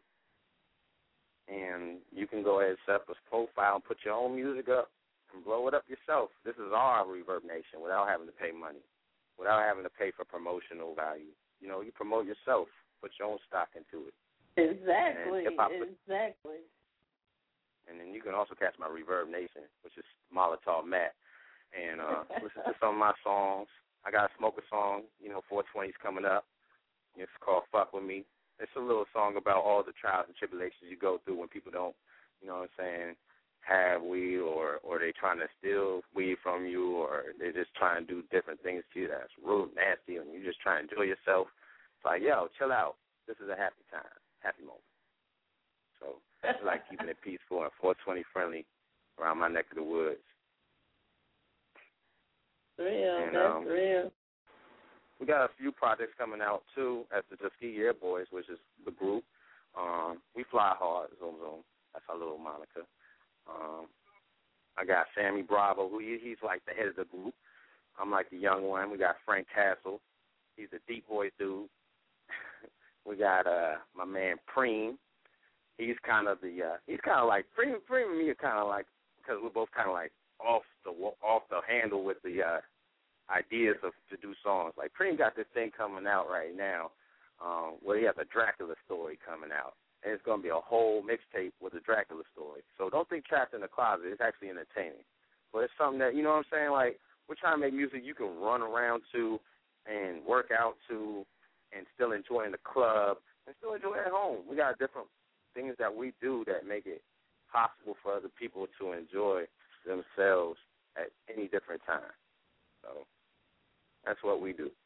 And you can go ahead and set up a profile and put your own music up and blow it up yourself. This is our Reverb Nation without having to pay money, without having to pay for promotional value. You know, you promote yourself, put your own stock into it. Exactly, exactly. And then you can also catch my Reverb Nation, which is Molotov Matt, and uh, listen to some of my songs. I got a smoker song, you know, four twenty's coming up. It's called Fuck With Me. It's a little song about all the trials and tribulations you go through when people don't, you know what I'm saying, have weed or, or they trying to steal weed from you or they're just trying to do different things to you that's rude, nasty, and you're just trying to enjoy yourself. It's like, yo, chill out. This is a happy time, happy moment. So I like keeping it peaceful and four twenty friendly around my neck of the woods. Real, and, that's um, real. We got a few projects coming out, too, as the Tuskegee Air Boys, which is the group. Um, we fly hard, zoom, zoom. That's our little moniker. Um, I got Sammy Bravo, who he, he's like the head of the group. I'm like the young one. We got Frank Castle. He's the deep voice dude. We got uh, my man Preem. He's kind of the, uh, he's kind of like, Preem, Preem and me are kind of like, because we're both kind of like off the off the handle with the uh, ideas of to do songs. Like Preem got this thing coming out right now um, where he has a Dracula story coming out. And it's going to be a whole mixtape with a Dracula story. So don't think Trapped in the Closet. It's actually entertaining. But it's something that, you know what I'm saying, like we're trying to make music you can run around to and work out to and still enjoy in the club and still enjoy at home. We got different things that we do that make it possible for other people to enjoy themselves at any different time. So that's what we do.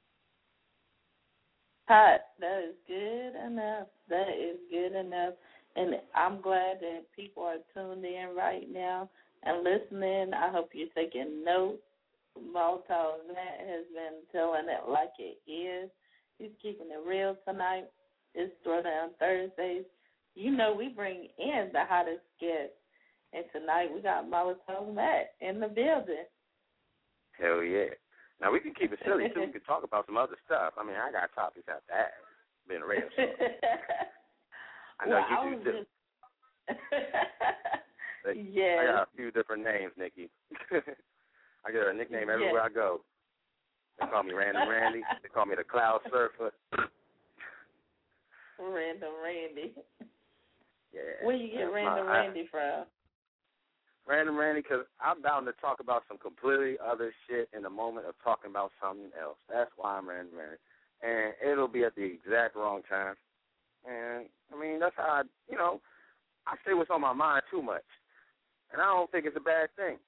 Hot. That is good enough. That is good enough. And I'm glad that people are tuned in right now and listening. I hope you're taking notes. Molotov Matt has been telling it like it is. He's keeping it real tonight. It's Throwdown Thursdays. you know we bring in the hottest guest. And tonight we got Molotov Matt in the building. Hell yeah. Now we can keep it silly too. We can talk about some other stuff. I mean, I got topics after that. Being a radio show. I know well, you I do too. Just... yeah. I got a few different names, Nikki. I get a nickname everywhere yes. I go. They call me Random Randy. They call me the Cloud Surfer. Random Randy. Yeah. Where you get That's Random my, Randy from? Random Randy, because I'm bound to talk about some completely other shit in the moment of talking about something else. That's why I'm Random Randy. And it'll be at the exact wrong time. And, I mean, that's how I, you know, I say what's on my mind too much. And I don't think it's a bad thing.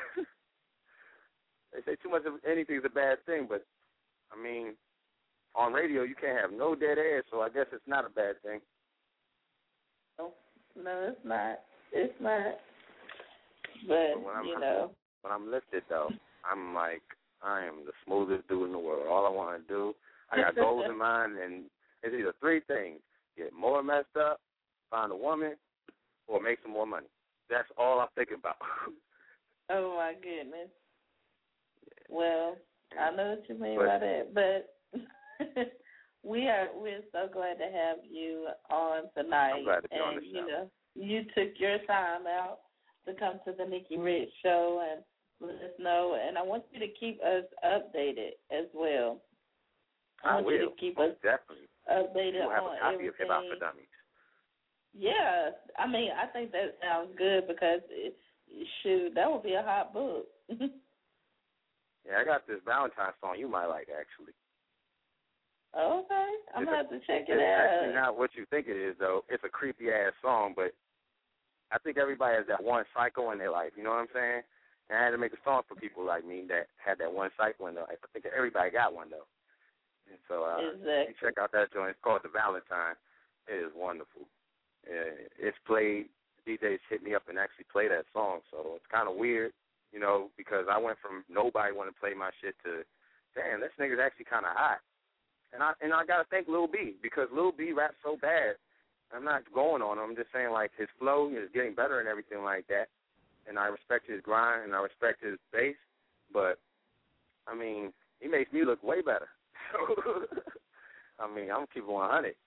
They say too much of anything is a bad thing, but, I mean, on radio you can't have no dead air, so I guess it's not a bad thing. No, no it's not. It's not. But, but when you I'm, know. When I'm lifted, though, I'm like, I am the smoothest dude in the world. All I want to do, I got goals in mind, and it's either three things. Get more messed up, find a woman, or make some more money. That's all I'm thinking about. Oh, my goodness. Well, I know what you mean but, by that, but we are we're so glad to have you on tonight. I'm glad to be and, on the show. You know, you took your time out to come to the Nikki Rich Show and let us know. And I want you to keep us updated as well. I, I want will. you to keep us Definitely. updated We'll have on a copy everything. of Hip Hop for Dummies. Yeah, I mean, I think that sounds good because, it, shoot, that would be a hot book. Yeah, I got this Valentine's song you might like, actually. Okay, I'm it's going to have to check it it's out. It's actually not what you think it is, though. It's a creepy-ass song, but I think everybody has that one cycle in their life, you know what I'm saying? And I had to make a song for people like me that had that one cycle in their life. I think everybody got one, though. And so uh, exactly. you check out that joint. It's called The Valentine. It is wonderful. Uh, it's played. D Js hit me up and actually play that song, so it's kind of weird, you know, because I went from nobody wanting to play my shit to, damn, this nigga's actually kind of hot. And I and I got to thank Lil B, because Lil B raps so bad. I'm not going on him. I'm just saying, like, his flow is getting better and everything like that. And I respect his grind and I respect his bass, but, I mean, he makes me look way better. I mean, I'm keeping one hundred.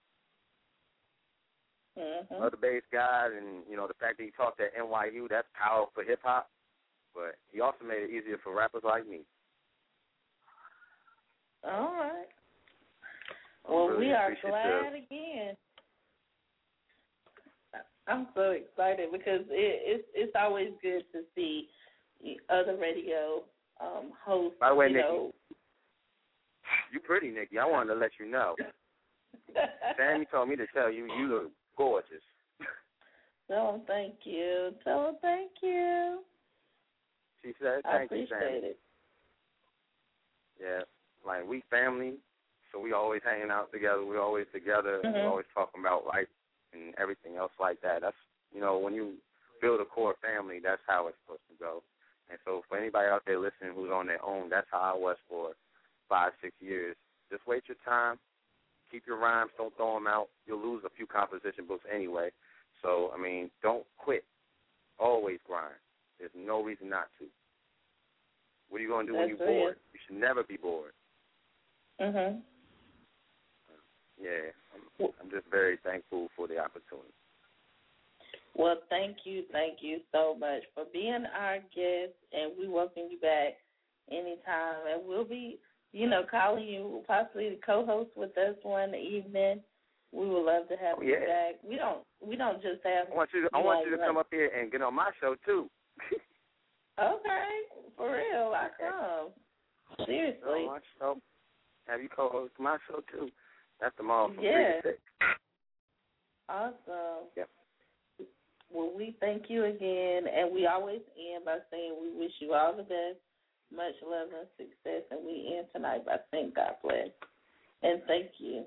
Mm-hmm. Other bass guys, and, you know, the fact that he talked at N Y U, that's power for hip-hop. But he also made it easier for rappers like me. All right. I'm Well, really we are appreciative. glad again. I'm so excited because it, it's it's always good to see other radio um, hosts. By the way, you Nikki, know. you pretty, Nikki. I wanted to let you know. Sammy told me to tell you you look gorgeous. Tell him thank you. Tell him thank you. She said, I thank you, appreciate Sammy. it. Yeah, like we family, so we always hanging out together. We always together. Mm-hmm. We always talking about life and everything else like that. That's, you know, when you build a core family, that's how it's supposed to go. And so for anybody out there listening who's on their own, that's how I was for five, six years. Just wait your time. Keep your rhymes. Don't throw them out. You'll lose a few composition books anyway. So, I mean, don't quit. Always grind. There's no reason not to. What are you going to do when That's you're right. bored? You should never be bored. Mhm. Yeah, I'm, I'm just very thankful for the opportunity. Well, thank you, thank you so much for being our guest, and we welcome you back anytime. And we'll be, you know, calling you possibly to co-host with us one evening. We would love to have Oh, you yeah. back. We don't, we don't just have. I want you to, I you want on you to one- come up here and get on my show, too. Okay, for real, I come. Seriously. On my show. Have you co-host my show, too. That's tomorrow from Yes. three to six. Awesome. Yep. Well, we thank you again, and we always end by saying we wish you all the best, much love and success, and we end tonight by saying God bless. And thank you.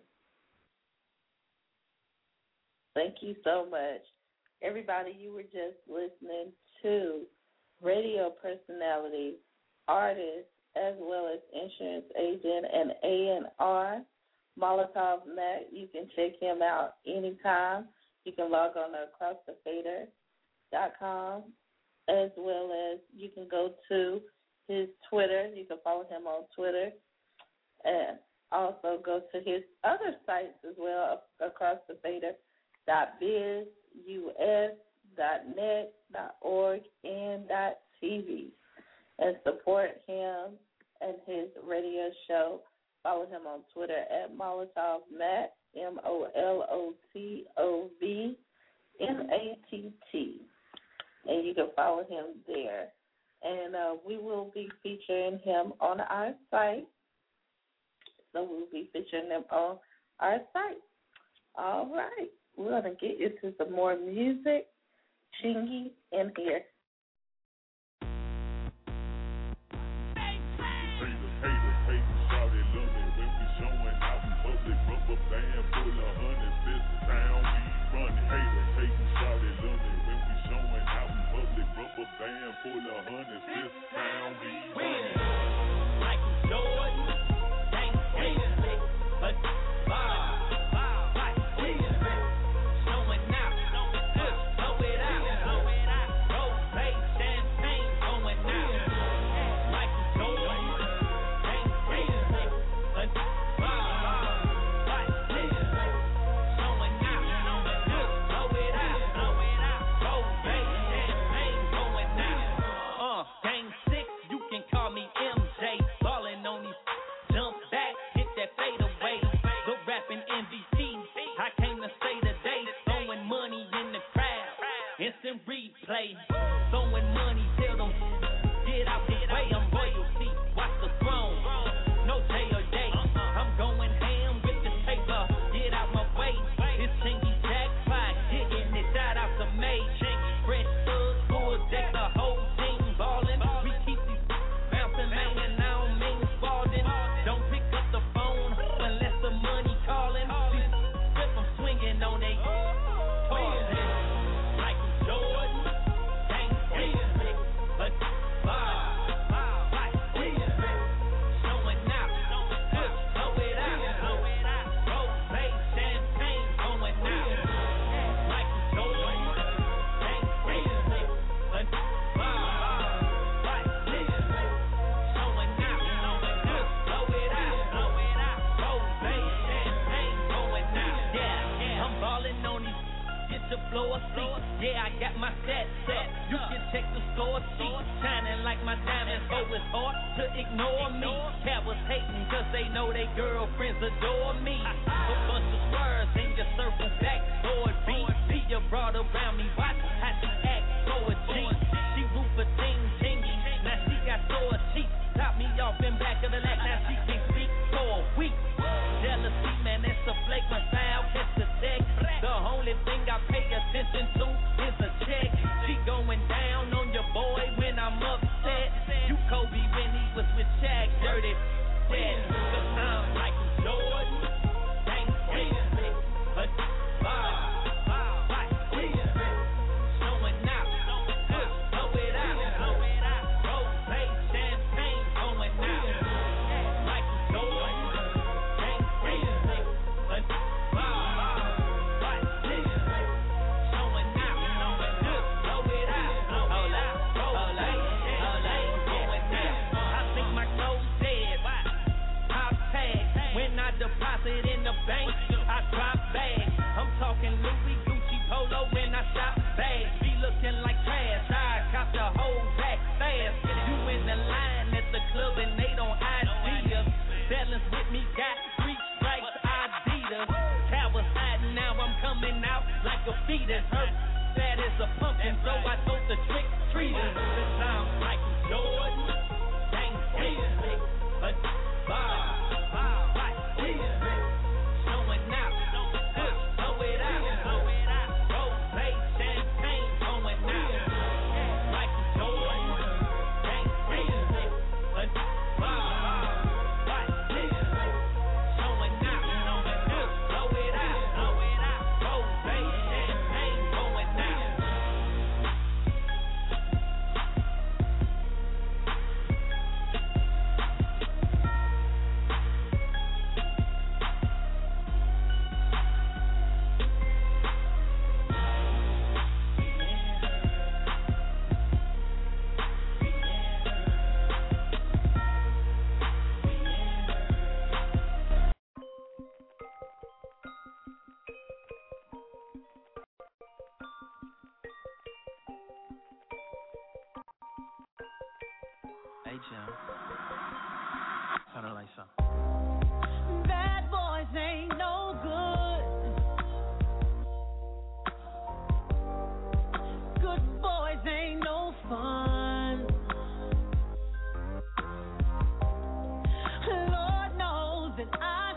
Thank you so much. Everybody, you were just listening to radio personality, artist, as well as insurance agent and A and R, Molotov Matt. You can check him out anytime. You can log on to across the fader dot com, as well as you can go to his Twitter. You can follow him on Twitter, and also go to his other sites as well, across the fader dot biz, us dot net, dot org, and dot tv, and support him and his radio show. Follow him on Twitter at Molotov Matt, M O L O T O V M A T T. And you can follow him there. And uh, we will be featuring him on our site. So we'll be featuring him on our site. All right. We're going to get into some more music. Chingy in here. Band full of hundreds, this town we winning. Michael Jordan, thanks winning. But Bob, Bob, winning. Showing out, just throw it out. Rose, champagne, going out. Michael Jordan, thanks winning. But Bob, winning. Showing out, just throw it out. Rose, champagne, going out. Uh, game six, you can call me M J. Ballin' on these, jump back, hit that fade away. The rapping M V P, I came to say today. Throwing money in the crowd, instant replay. Throwing money, tell them, get out the way. I'm royalty, watch the throne. No J or J, I'm going ham with the paper. Get out my way, it's Chingy Jackpot. Hitting it, shout out to May. Fresh thug, full deck, the whole team ballin'. We keep these bouncing, man, and I don't mean Spalding. Don't pick up the phone unless the money callin'. Flip, I'm swinging on they toys. Michael Jordan, thanks winning. But Bob, winning. Showing out, just throw it out. Rose, champagne, going out. Michael Jordan, thanks winning. But Bob, winning. Showing out, just throw it out. Rose, champagne, going out. Yeah, I'm ballin' on these. Get your floor seat. Yeah, I got my set set. You can check the score sheet. Shining like my diamonds, so it's hard to ignore me. Cat was hating cause they know they girlfriends adore me. A bunch of swerves in your circle back. Lord B, be your broad around me. Watch how she act, so a G. She roof a ting, tingy. Now she got sore cheeks. Top me off in back of the leg. Now she can't speak for a week. Jealousy, man, it's a flake. My style, catch the check. The only thing I pay attention to is a check. She going down on your boy when I'm upset. You Kobe when he was with Shaq, dirty dead. Cause I'm Michael Jordan, thanks winning. But Bob, winning. Showing out, just throw it out. Rose, champagne, going out. Michael Jordan, thanks winning. But Bob, winning. Showing out, just throw it out. Hold up, hold up, hold up, going out. I think my clothes dead. Pop tag, when I deposit in the bank, I drop bags. I'm talking Louis, Gucci, Polo when I shop bags. Be looking like trash, I cop the whole back fast. You in the line at the club and they don't idea. Balance with me, got three stripes, Adidas. Towers hiding, now I'm coming out like a fetus. Her fat as a pumpkin, so I told the trick treaters. Cause I'm Michael Jordan, thanks winning. But Bob, winning. Showing out, just throw it out. Rose, champagne, going out. Michael Jordan, thanks winning. But Bob, winning. Showing out, just throw it out. Rose, champagne, going out. Hey, Jim. Turn the lights on. Bad boys ain't no good. Good boys ain't no fun. Lord knows that I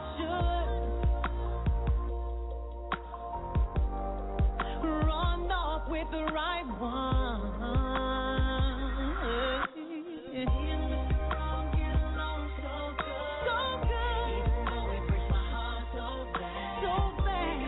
should run off with the right one. So good. So good. Even though it breaks my heart so bad. So bad.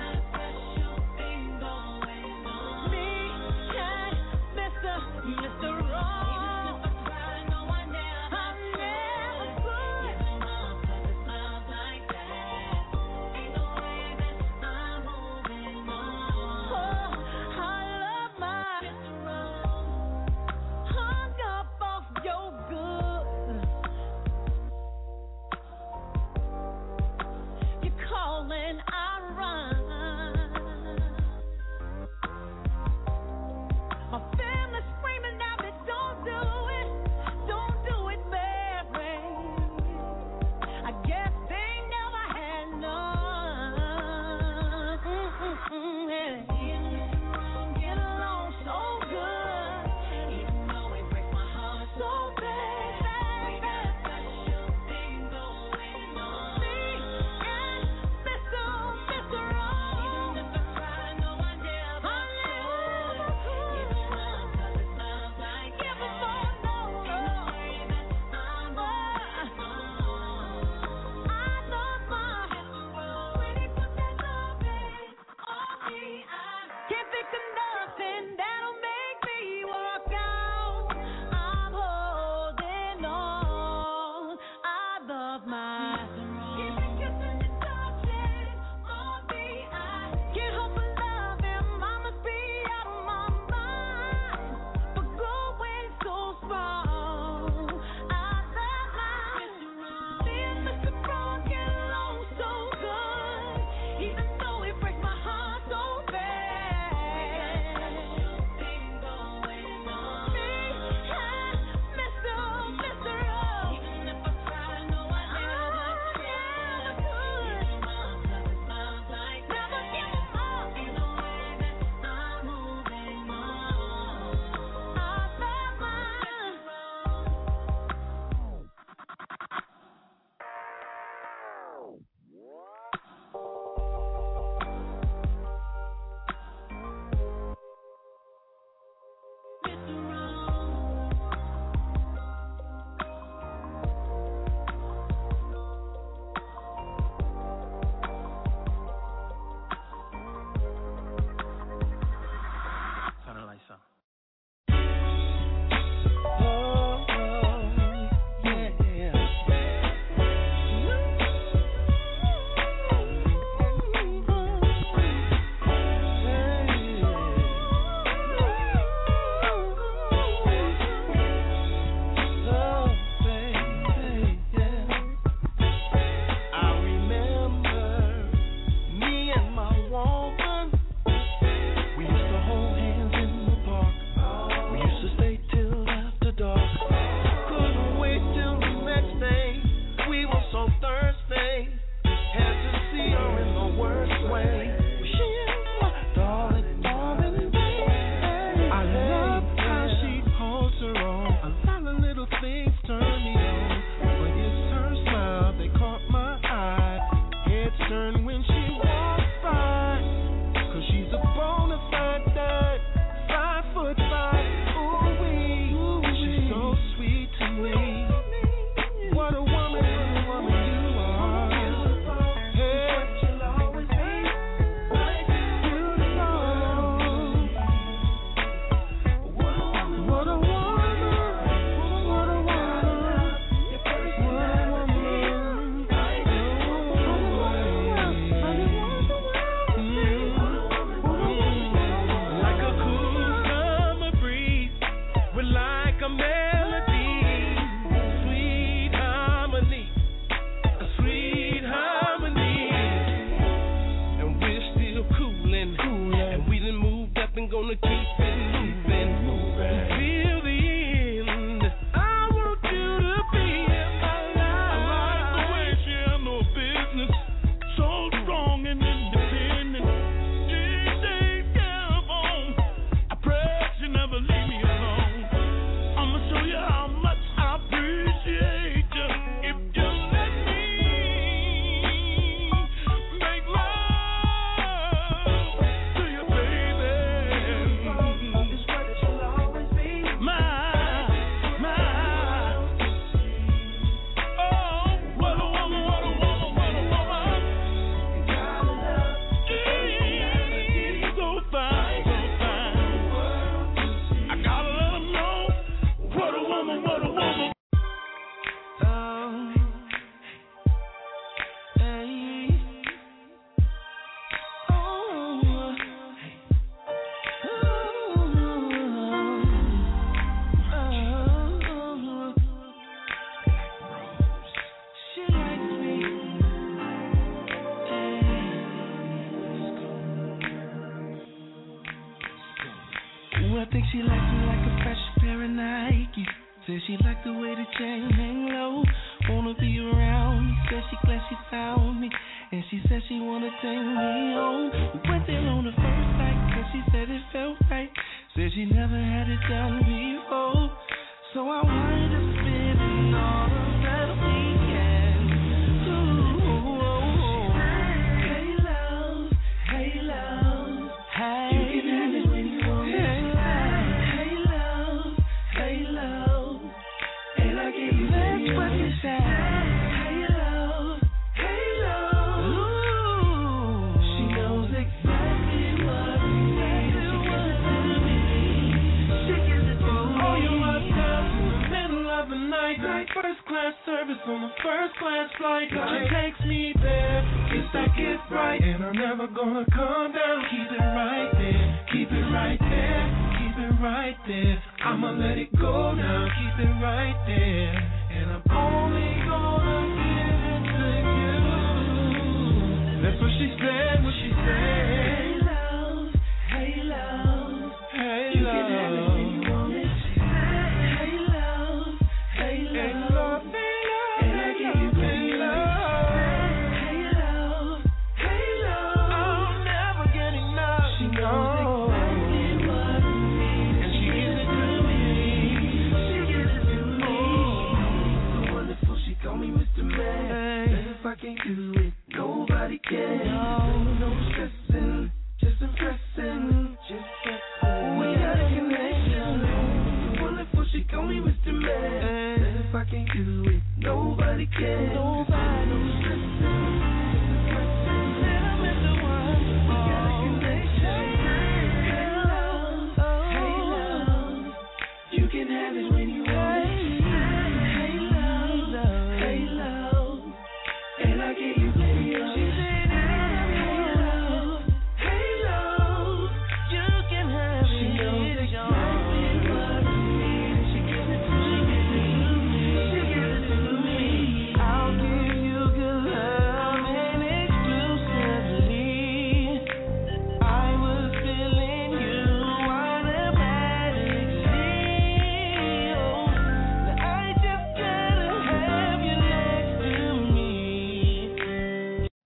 she liked the way the chain hang low. Wanna be around me, said she glad she found me. And she said she wanna take me home. We went there on the first night, and she said it felt right. Said she never had it done before. So I wanted to spend all of that weekend. Ooh, hey love, hey love, hey. You can have it when you want it. Hey love, hey love, and I give you that's what you say. Hey love, hey love. Ooh, she knows exactly what we need. She gives it to me. She gives it to me. Oh, you must have in the middle of the night. First class service on the first class flight. She takes me there. It's that get right, and I'm never gonna come down. Keep it right there. Keep it right there. Keep it right there. I'ma let it go now. Keep it right there. And I'm only gonna give it to you. That's what she said, what she said. Hey love, hey love, hey you love. You can have it when you want it. She said, hey love, hey love, hey love, and I give you hey love. Hey love, hey love, I'm never getting enough. She knows exactly what I need, and she gives it to me. She gives it to me. So wonderful, she call me Mister Man. And if I can't do it, nobody can. No, no stressing, just impressing, just impressing. We got a connection. So wonderful, she call me Mister Man. And if I can't do it, nobody can. Nobody